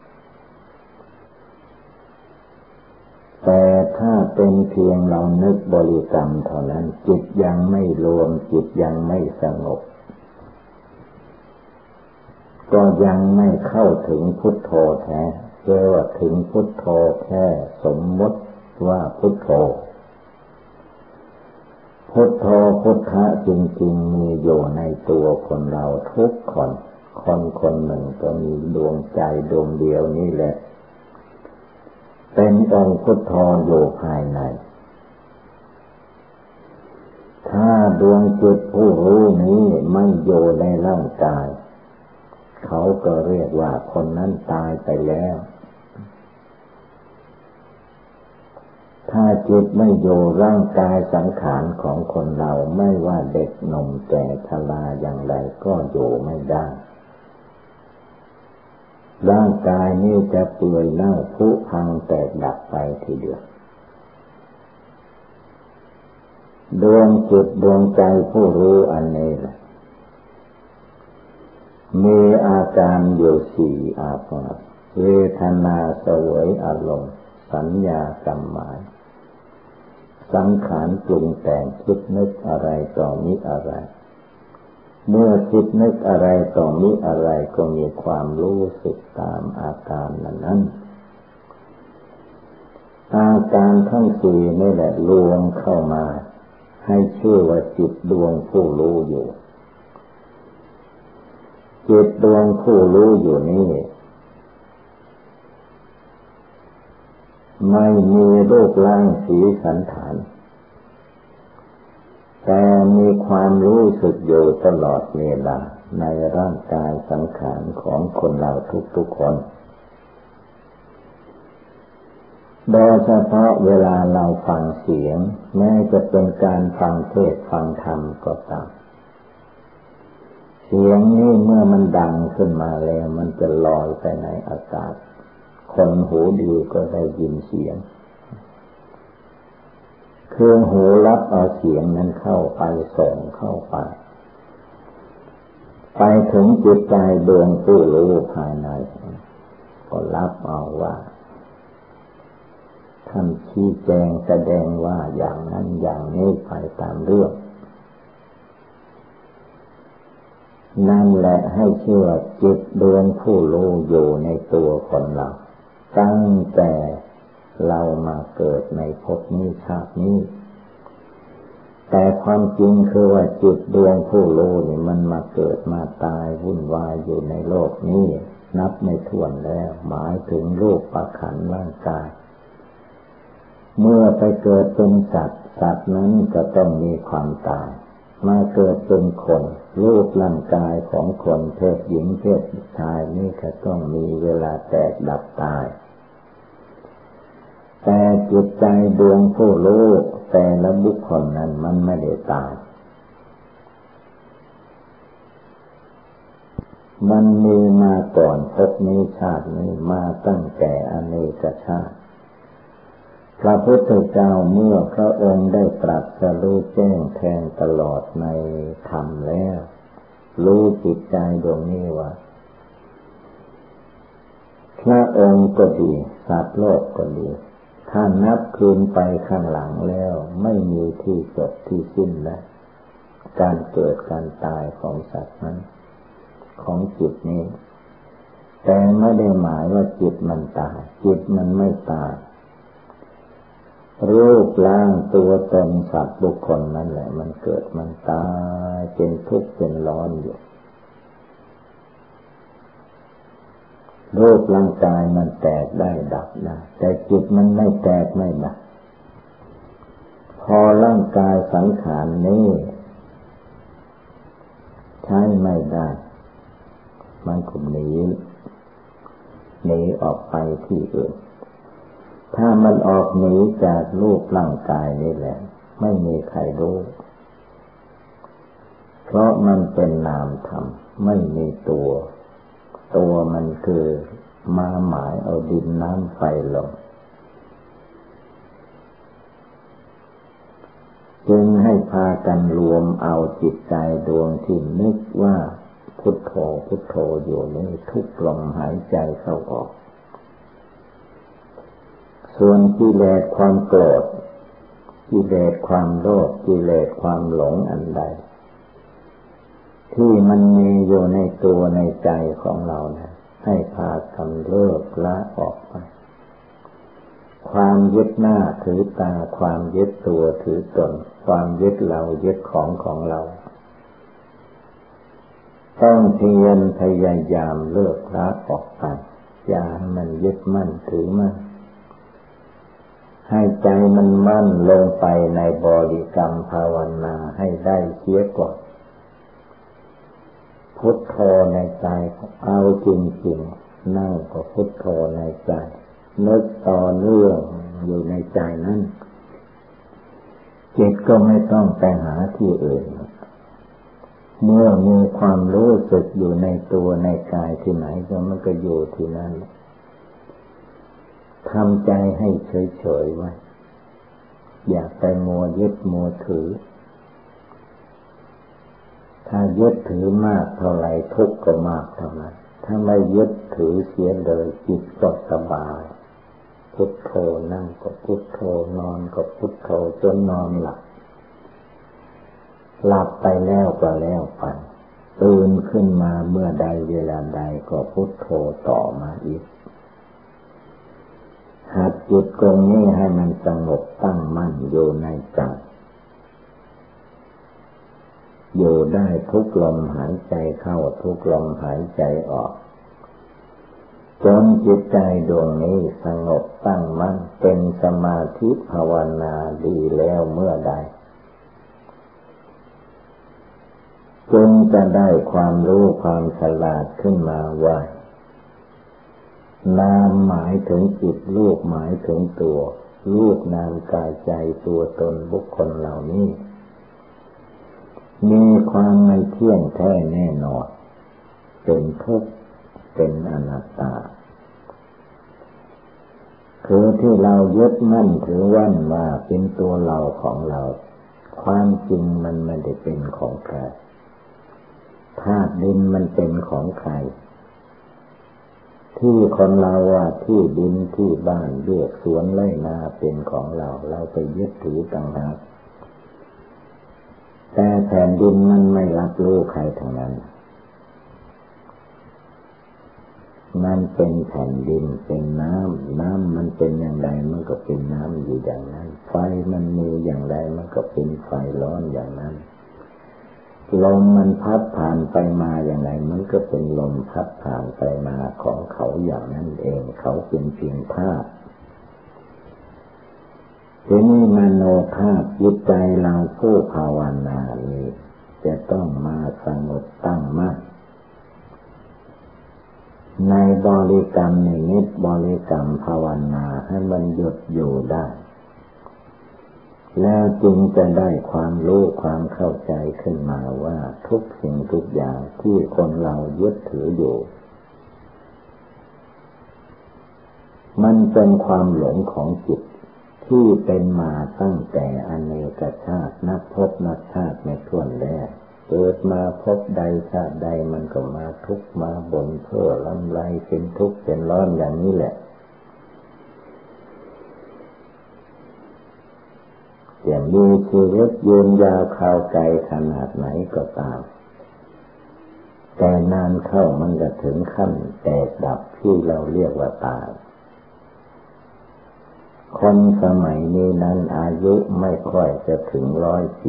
แต่ถ้าเป็นเพียงเรานึกบริกรรมเท่านั้นจิตยังไม่รวมจิตยังไม่สงบก็ยังไม่เข้าถึงพุทโธแท้เรียกว่าถึงพุทโธแท้สมมติว่าพุทโธพุทโธพุทธะจริงๆมีอยู่ในตัวคนเราทุกคนคนคนหนึ่งก็มีดวงใจดวงเดียวนี่แหละเป็นองค์พุทโธอยู่ภายในถ้าดวงจิตผู้รู้นี้ไม่อยู่ในร่างกายเขาก็เรียกว่าคนนั้นตายไปแล้วถ้าจิตไม่อยู่ร่างกายสังขารของคนเราไม่ว่าเด็กหนุ่มแก่ชราอย่างไรก็อยู่ไม่ได้ร่างกายนี้จะเปื่อยเน่าผุพังแตกดับไปทีเดียวดวงจิตดวงใจผู้รู้อันนี้แหละมีอาการอยู่สี่อาการเวทนาเสวยอารมณ์สัญญากรรมหมายสังขารปรุงแต่งคิดนึกอะไรต่อมิอะไรเมื่อคิดนึกอะไรต่อมิอะไรก็มีความรู้สึกตามอาการนั้นอาการทั้งสี่นี่แหละรวมเข้ามาให้ชื่อว่าจิตดวงผู้รู้อยู่จิตดวงผู้รู้อยู่นี่ไม่มีรูปร่างสีสันฐานแต่มีความรู้สึกอยู่ตลอดเวลาในร่างกายสังขารของคนเราทุกๆคนโดยเฉพาะเวลาเราฟังเสียงแม้จะเป็นการฟังเทศน์ฟังธรรมก็ตามเสียงนี้เมื่อมันดังขึ้นมาแล้วมันจะลอยไปในอากาศคนหูดีก็ได้ยินเสียงเครื่องหูรับเอาเสียงนั้นเข้าไปส่งเข้าไปไปถึงจิตใจดวงผู้รู้ภายในก็รับเอาว่าท่านชี้แจงแสดงว่าอย่างนั้นอย่างนี้ไปตามเรื่องนั่นแหละให้เชื่อจิตดวงผู้รู้อยู่ในตัวคนเราตั้งแต่เรามาเกิดในภพนี้ชาตินี้แต่ความจริงคือว่าจิตดวงผู้รู้นี่มันมาเกิดมาตายวุ่นวายอยู่ในโลกนี้นับไม่ถ้วนแล้วหมายถึงรูปประขันธ์ร่างกายเมื่อไปเกิดเป็นสัตว์สัตว์นั้นก็ต้องมีความตายมาเกิดเป็นคนรูปร่างกายของคนเพศหญิงเพศชายนี่ก็ต้องมีเวลาแตกดับตายแต่จิตใจดวงผู้รู้แต่ละบุคคลนั้นมันไม่ได้ตายมันมีมาก่อนภพนี้ชาตินี้มาตั้งแต่อเนกชาติพระพุทธเจ้าเมื่อพระองค์ได้ตรัสรู้แจ้งแทงตลอดในธรรมแล้วรู้จิตใจดวงนี้ว่าพระองค์ก็ดีสัตว์โลกก็ดีถ้านับคืนไปข้างหลังแล้วไม่มีที่จบที่สิ้นแล้วการเกิดการตายของสัตว์นั้นของจิตนี้แต่ไม่ได้หมายว่าจิตมันตายจิตมันไม่ตายรูปร่างตัวตนสัตว์บุคคลนั่นแหละมันเกิดมันตายเป็นทุกข์เป็นร้อนอยู่รูปร่างกายมันแตกได้ดับได้แต่จิตมันไม่แตกไม่ดับพอร่างกายสังขารนี้ใช้ไม่ได้มันก็หนีหนีออกไปที่อื่นถ้ามันออกหนีจากรูปร่างกายนี่แหละไม่มีใครรู้เพราะมันเป็นนามธรรมไม่มีตัวตัวมันคือมาหมายเอาดินน้ำไฟลมจึงให้พากันรวมเอาจิตใจดวงที่นึกว่าพุทโธพุทโธอยู่นี้ทุกลมหายใจเข้าออกส่วนกิเลสความโกรธกิเลสความโลภกิเลสความหลงอันใดที่มันมีอยู่ในตัวในใจของเรานะให้พากันเลิกละออกไปความยึดหน้าถือตาความยึดตัวถือตนความยึดเรายึดของของเราต้องเพียรพยายามเลิกละออกไปอย่าให้มันยึดมั่นถือมั่นให้ใจมันมั่นลงไปในบริกรรมภาวนาให้ได้เสียก่อนพุทโธในใจเอาจริงๆนั่งก็พุทโธในใจนึกต่อเนื่องอยู่ในใจนั้นจิตก็ไม่ต้องไปหาที่อื่นเมื่อมีความรู้สึกอยู่ในตัวในกายที่ไหนก็มันก็อยู่ที่นั่นทำใจให้เฉยๆไว้อย่าไปมัวยึดมัวถือถ้ายึดถือมากเท่าไรทุกข์ก็มากเท่านั้นถ้าไม่ยึดถือเสียเลยจิตก็สบายพุทโธนั่งก็พุทโธนอนก็พุทโธจนนอนหลับหลับไปแล้วก็แล้วไปตื่นขึ้นมาเมื่อใดเวลาใดก็พุทโธต่อมาอีกหัดจิตตรงนี้ให้มันสงบตั้งมั่นอยู่ในใจอยู่ได้ทุกลมหายใจเข้าทุกลมหายใจออกจนจิตใจดวงนี้สงบตั้งมั่นเป็นสมาธิภาวนาดีแล้วเมื่อใดจนจะได้ความรู้ความฉลาดขึ้นมาว่านามหมายถึงจิตรูปหมายถึงตัวรูปนามกายใจตัวตนบุคคลเหล่านี้มีความไม่เที่ยงแท้แน่นอนเป็นทุกข์เป็นอนัตตาคือที่เรายึดมั่นถือว่าว่าเป็นตัวเราของเราความจริงมันไม่ได้เป็นของใครธาตุดินมันเป็นของใครที่คนเราว่าที่ดินที่บ้านเรียกสวนไร่นาเป็นของเราเราไปยึดถือต่างหากแต่แผ่นดินมันไม่รับรู้ใครทั้งนั้นมันเป็นแผ่นดินเป็นน้ำน้ำมันเป็นอย่างไรมันก็เป็นน้ำอยู่อย่างนั้นไฟมันมีอย่างไรมันก็เป็นไฟร้อนอย่างนั้นลมมันพัดผ่านไปมาอย่างไรมันก็เป็นลมพัดผ่านไปมาของเขาอย่างนั้นเองเขาเป็นเพียงธาตุทีนี้มโนธาตุจิตใจเราผู้ภาวนานี้จะต้องมาสงบตั้งมั่นในบริกรรมนิมิตบริกรรมภาวนาให้มันหยุดอยู่ได้แล้วจึงจะได้ความรู้ความเข้าใจขึ้นมาว่าทุกสิ่งทุกอย่างที่คนเรายึดถืออยู่มันเป็นความหลงของจิตที่เป็นมาตั้งแต่อเนกชาตินับพบนับชาติไม่ถ้วนแล้วเกิดมาพบใดชาติใดมันก็มาทุกข์มาบ่นเพ้อลำไรเป็นทุกข์เป็นร้อนอย่างนี้แหละจะมีชีวิตยืนยาวคราวไกลขนาดไหนก็ตามแต่นานเข้ามันจะถึงขั้นแตกดับที่เราเรียกว่าตายคนสมัยนี้นั้นอายุไม่ค่อยจะถึงร้อยปี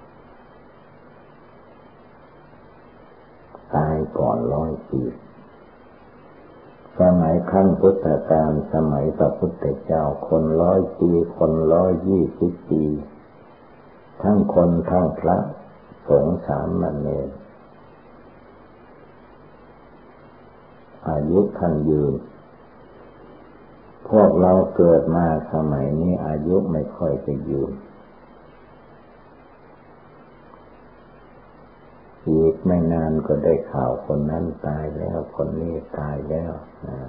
ตายก่อนร้อยปีสมัยขั้นพุทธกาลสมัยพระพุทธเจ้าคนร้อยปีคนร้อยยี่สิบปีทั้งคนทั้งพระสงฆ์สามเณรอายุท่านยืนพวกเราเกิดมาสมัยนี้อายุไม่ค่อยจะยืนอีกไม่นานก็ได้ข่าวคนนั้นตายแล้วคนนี้ตายแล้วนะ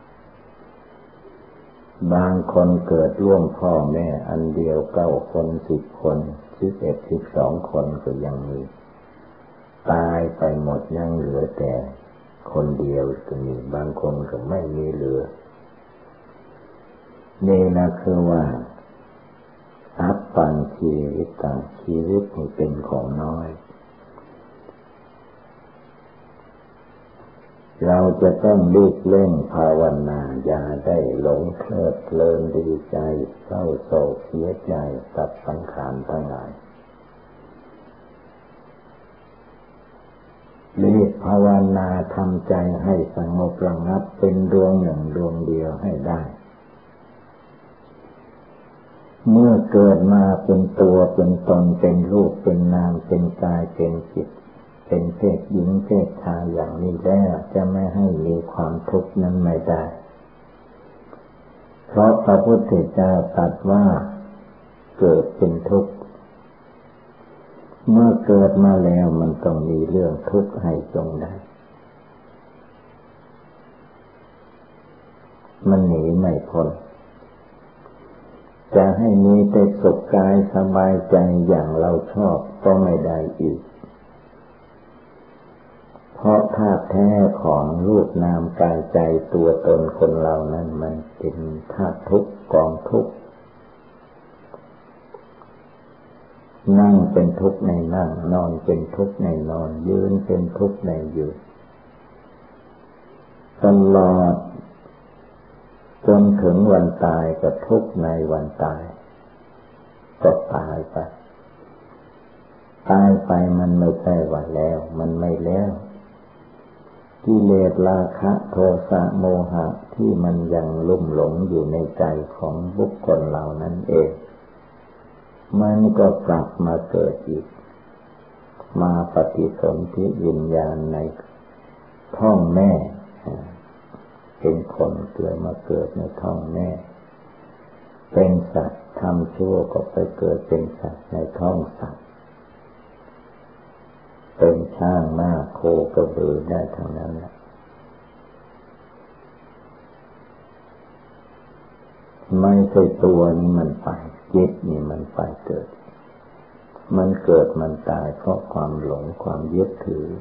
บางคนเกิดร่วมพ่อแม่อันเดียวเก้าคนสิบคนสิบเอ็ดสิบสองคนก็ยังมีตายไปหมดยังเหลือแต่คนเดียวก็มีบางคนก็ไม่มีเหลือนี่นะคือว่าอัปปังชีวิตต่างชีวิตนี่เป็นของน้อยเราจะต้องรีบเร่งภาวนาอย่าได้หลงเพลิดเพลินดีใจเศร้าโศกเสียใจกับสังขารทั้งหลายรีบภาวนาทำใจให้สงบระงับเป็นดวงหนึ่งดวงเดียวให้ได้เมื่อเกิดมาเป็นตัวเป็นตนเป็นรูปเป็นนามเป็นกายเป็นจิตเป็นเพศหญิงเพศชายอย่างนี้แล้วจะไม่ให้มีความทุกข์นั้นไม่ได้เพราะพระพุทธเจ้าตรัสว่าเกิดเป็นทุกข์เมื่อเกิดมาแล้วมันต้องมีเรื่องทุกข์ให้จงได้มันหนีไม่พ้นจะให้มีแต่สุขกายสบายใจอย่างเราชอบก็ไม่ได้อีกพเพราะธาตุแท้ของรูปนามกายใจตัวตนคนเรานั้นมันเป็นธาตุทุกข์กองทุกข์นั่งเป็นทุกข์ในนั่งนอนเป็นทุกข์ในนอนยืนเป็นทุกข์ในยืนตลอดจนถึงวันตายก็ทุกข์ในวันตายก็ตายไปตายไปมันไม่ใช่ว่าแล้วมันไม่แล้วกิเลสราคะโทสะโมหะที่มันยังลุ่มหลงอยู่ในใจของบุคคลเหล่านั้นเองมันก็กลับมาเกิดอีกมาปฏิสนธิวิญญาณในท้องแม่เป็นคนเกิดมาเกิดในท้องแม่เป็นสัตว์ทำชั่วก็ไปเกิดเป็นสัตว์ในท้องสัตว์เป็นช้างม้าโคกระบือได้ทั้งนั้นแหละไม่ใช่ตัวนี้มันไปจิตนี่มันไปเกิดมันเกิดมันตายเพราะความหลงความยึดถือ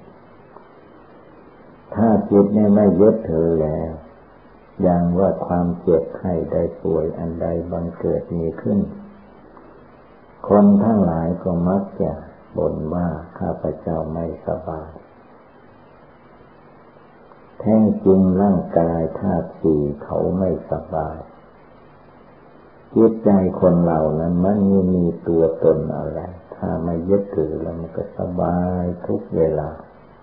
ถ้าจิตเนี่ยไม่ยึดถือแล้วอย่างว่าความเจ็บไข้ได้ป่วยอันใดบังเกิดมีขึ้นคนทั้งหลายก็มักจะบ่นว่าข้าพเจ้าไม่สบายแท้จริงร่างกายธาตุสี่เขาไม่สบายจิตใจคนเรานั้นมันไม่มีตัวตนอะไรถ้าไม่ยึดถือแล้วมันก็สบายทุกเวลา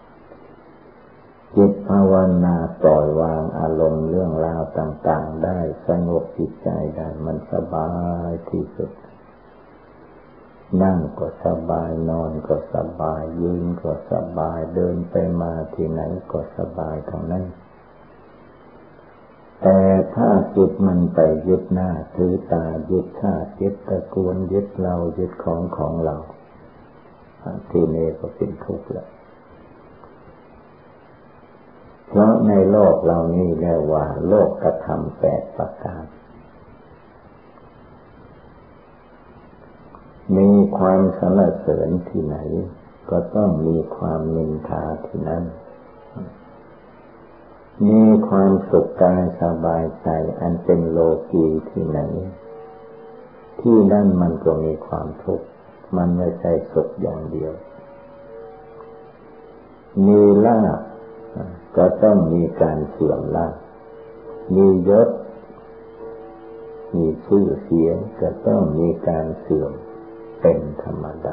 จิตภาวนาปล่อยวางอารมณ์เรื่องราวต่างๆได้สงบจิตใจได้มันสบายที่สุดนั่งก็สบายนอนก็สบายยืนก็สบายเดินไปมาที่ไหนก็สบายทั้งนั้นแต่ถ้าจิตมันไปยึดหน้าถือตายึดชาติยึดตระกูลยึดเรายึดของของเราที่นี่ก็เป็นทุกข์แล้วเพราะในโลกเรานี่เรียกว่าโลกกธรรมแปดประการมีความสรรเสริญที่ไหนก็ต้องมีความนินทาที่นั้นมีความสุขกายสบายใจอันเป็นโลกีที่ไหนที่นั่นมันก็มีความทุกข์มันไม่ใช่สุขอย่างเดียวมีลาภก็ต้องมีการเสื่อมลาภมียศมีชื่อเสียงก็ต้องมีการเสื่อมเป็นธรรมดา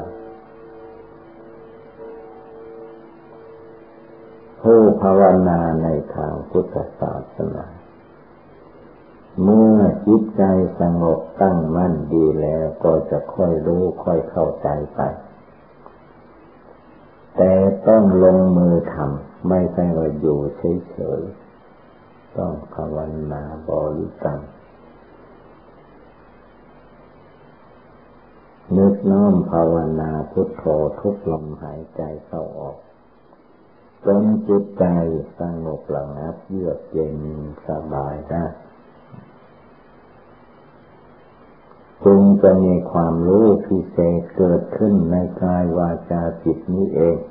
ผู้ภาวนาในทางพุทธศาสนาเมื่อจิตใจสงบตั้งมั่นดีแล้วก็จะค่อยรู้ค่อยเข้าใจไปแต่ต้องลงมือทำไม่ใช่ว่าอยู่เฉยๆต้องภาวนาบริกรรมนึกน้อมภาวนาพุทโธทุกลมหายใจเข้าออกจนจิตใจสงบระงับเยือกเย็นสบายได้จึงจะมีความรู้พิเศษเกิดขึ้นในกายวาจาจิตนี้เอง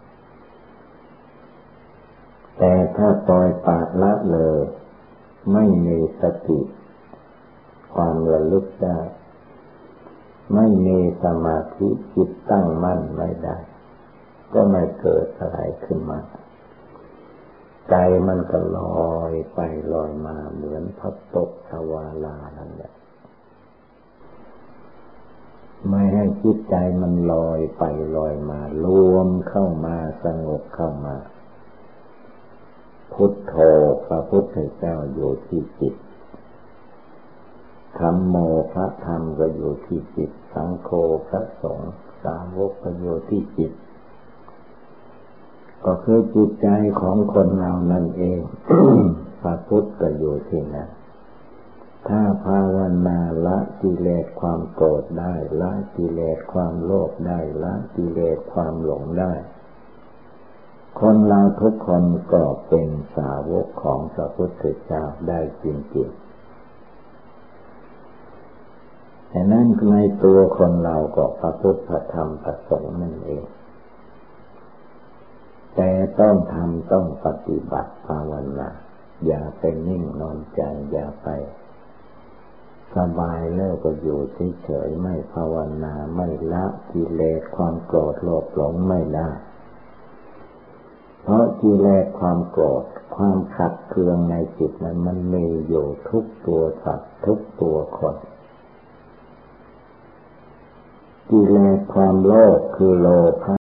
แต่ถ้าปล่อยปละละเลยไม่มีสติความระลึกได้ไม่มีสมาธิจิตตั้งมั่นไม่ได้ก็ไม่เกิดอะไรขึ้นมาใจมันก็ลอยไปลอยมาเหมือนพัดตกทวาลานั่นแหละไม่ให้จิตใจมันลอยไปลอยมารวมเข้ามาสงบเข้ามาพุทโธพระพุทธเจ้าอยู่ที่จิตธัมโมพระธรรมก็อยู่ที่จิตสังโฆพระสงฆ์สาวกก็อยู่ที่จิตก็คือจิตใจของคนเรานั่นเอง พระพุทธก็อยู่ที่นั่นถ้าภาวนาละกิเลสความโกรธได้ละกิเลสความโลภได้ละกิเลสความหลงได้คนเราทุกคนก็เป็นสาวกของพระพุทธเจ้าได้จริงๆแต่นั้นในตัวคนเราก็พระพุทธพระธรรมพระสงฆ์นั่นเองแต่ต้องทำต้องปฏิบัติภาวนาอย่าไปนิ่งนอนใจอย่าไปสบายแล้วก็อยู่เฉยๆไม่ภาวนาไม่ละกิเลสความโกรธโลภหลงไม่ได้เพราะกิเลสความโกรธความขัดเคืองในจิตนั้นมันมีอยู่ทุกตัวสัตว์ทุกตัวคนกิเลสความโลภคือโลภะ